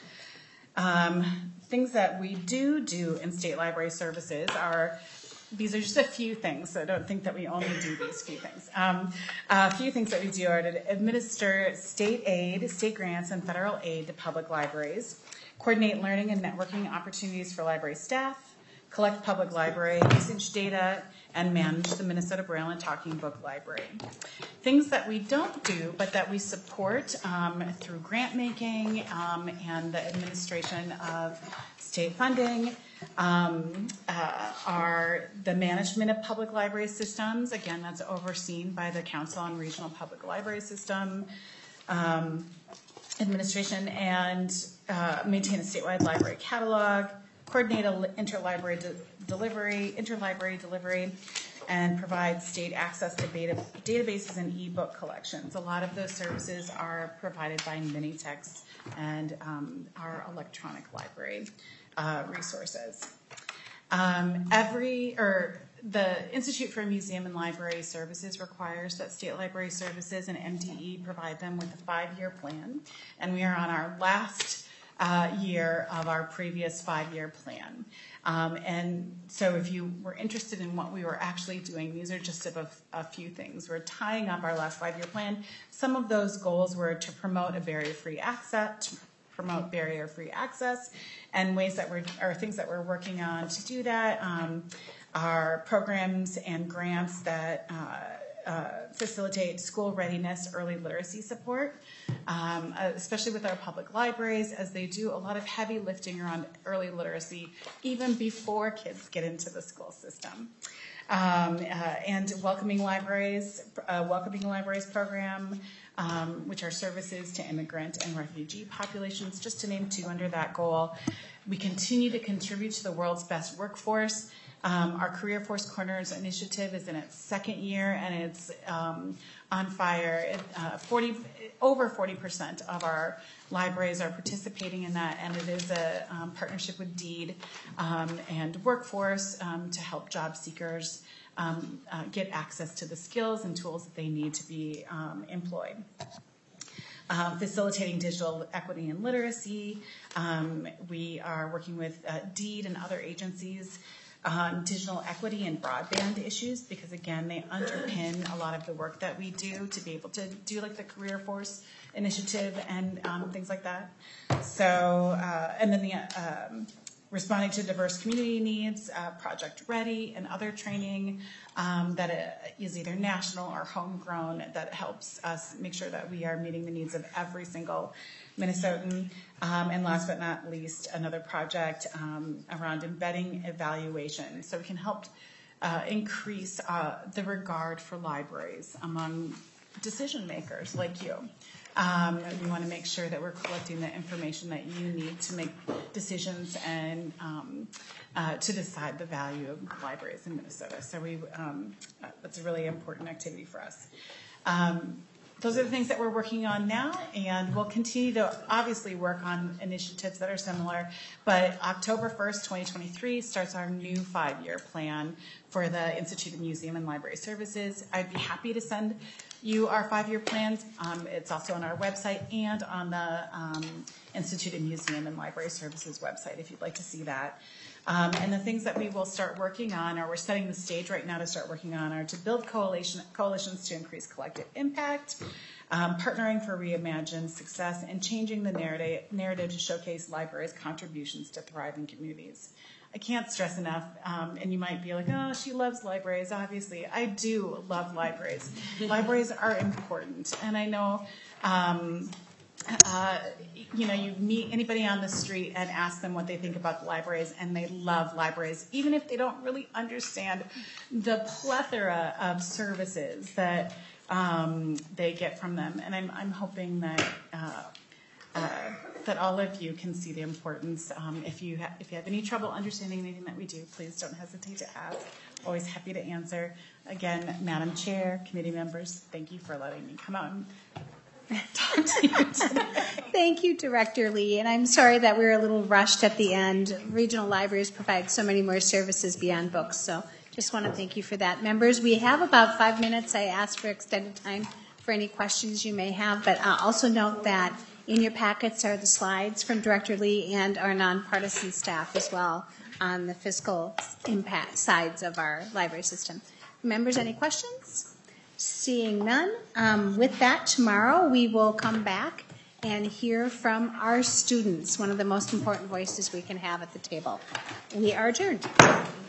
Speaker 8: Um, things that we do do in state library services are, these are just a few things, so don't think that we only do these few things. Um, a few things that we do are to administer state aid, state grants, and federal aid to public libraries, coordinate learning and networking opportunities for library staff, collect public library usage data, and manage the Minnesota Braille and Talking Book Library. Things that we don't do, but that we support um, through grant making um, and the administration of state funding um, uh, are the management of public library systems. Again, that's overseen by the Council on Regional Public Library System um, administration, and uh, maintain a statewide library catalog, coordinate interlibrary de- delivery, interlibrary delivery, and provide state access to beta- databases and e-book collections. A lot of those services are provided by Minitex and um, our electronic library uh, resources. Um, every, or the Institute for Museum and Library Services requires that state library services and M D E provide them with a five-year plan, and we are on our last Uh, year of our previous five-year plan. Um, and so if you were interested in what we were actually doing, these are just a, a few things. We're tying up our last five-year plan. Some of those goals were to promote a barrier-free access, to promote barrier-free access, and ways that we're, or things that we're working on to do that um, are programs and grants that uh, Uh, facilitate school readiness, early literacy support, um, especially with our public libraries, as they do a lot of heavy lifting around early literacy even before kids get into the school system. Um, uh, and welcoming libraries, uh, welcoming libraries program, um, which are services to immigrant and refugee populations, just to name two under that goal. We continue to contribute to the world's best workforce. Um, our Career Force Corners initiative is in its second year, and it's um, on fire. It, uh, forty, over forty percent of our libraries are participating in that, and it is a um, partnership with Deed um, and Workforce um, to help job seekers um, uh, get access to the skills and tools that they need to be um, employed. Um, facilitating digital equity and literacy. Um, we are working with uh, Deed and other agencies on digital equity and broadband issues, because again, they underpin a lot of the work that we do to be able to do like the Career Force initiative and um, things like that. So, uh, and then the um, responding to diverse community needs, uh, Project Ready, and other training um, that is either national or homegrown that helps us make sure that we are meeting the needs of every single Minnesotan. Um, and last but not least, another project um, around embedding evaluation, so we can help uh, increase uh, the regard for libraries among decision makers like you. Um, we want to make sure that we're collecting the information that you need to make decisions and um, uh, to decide the value of libraries in Minnesota. So we um, uh, that's a really important activity for us. Um, Those are the things that we're working on now, and we'll continue to obviously work on initiatives that are similar. But October first, twenty twenty-three starts our new five-year plan for the Institute of Museum and Library Services. I'd be happy to send you our five-year plans. Um, it's also on our website and on the um, Institute of Museum and Library Services website if you'd like to see that. Um, and the things that we will start working on, or we're setting the stage right now to start working on, are to build coalition, coalitions to increase collective impact, um, partnering for reimagined success, and changing the narrative, narrative to showcase libraries' contributions to thriving communities. I can't stress enough, um, and you might be like, oh, she loves libraries. Obviously, I do love libraries. Libraries are important, and I know um, uh, you know, you meet anybody on the street and ask them what they think about the libraries, and they love libraries, even if they don't really understand the plethora of services that um, they get from them. And I'm, I'm hoping that uh, uh, that all of you can see the importance. Um, if you ha- if you have any trouble understanding anything that we do, please don't hesitate to ask. Always happy to answer. Again, Madam Chair, committee members, thank you for letting me come out and talk to you today.
Speaker 1: Thank you, Director Lee, and I'm sorry that we were a little rushed at the end. Regional libraries provide so many more services beyond books, so just want to thank you for that. Members, we have about five minutes. I asked for extended time for any questions you may have, but uh, also note that in your packets are the slides from Director Lee and our nonpartisan staff as well on the fiscal impact sides of our library system. Members, any questions? Seeing none, um, with that, tomorrow we will come back and hear from our students, one of the most important voices we can have at the table. We are adjourned.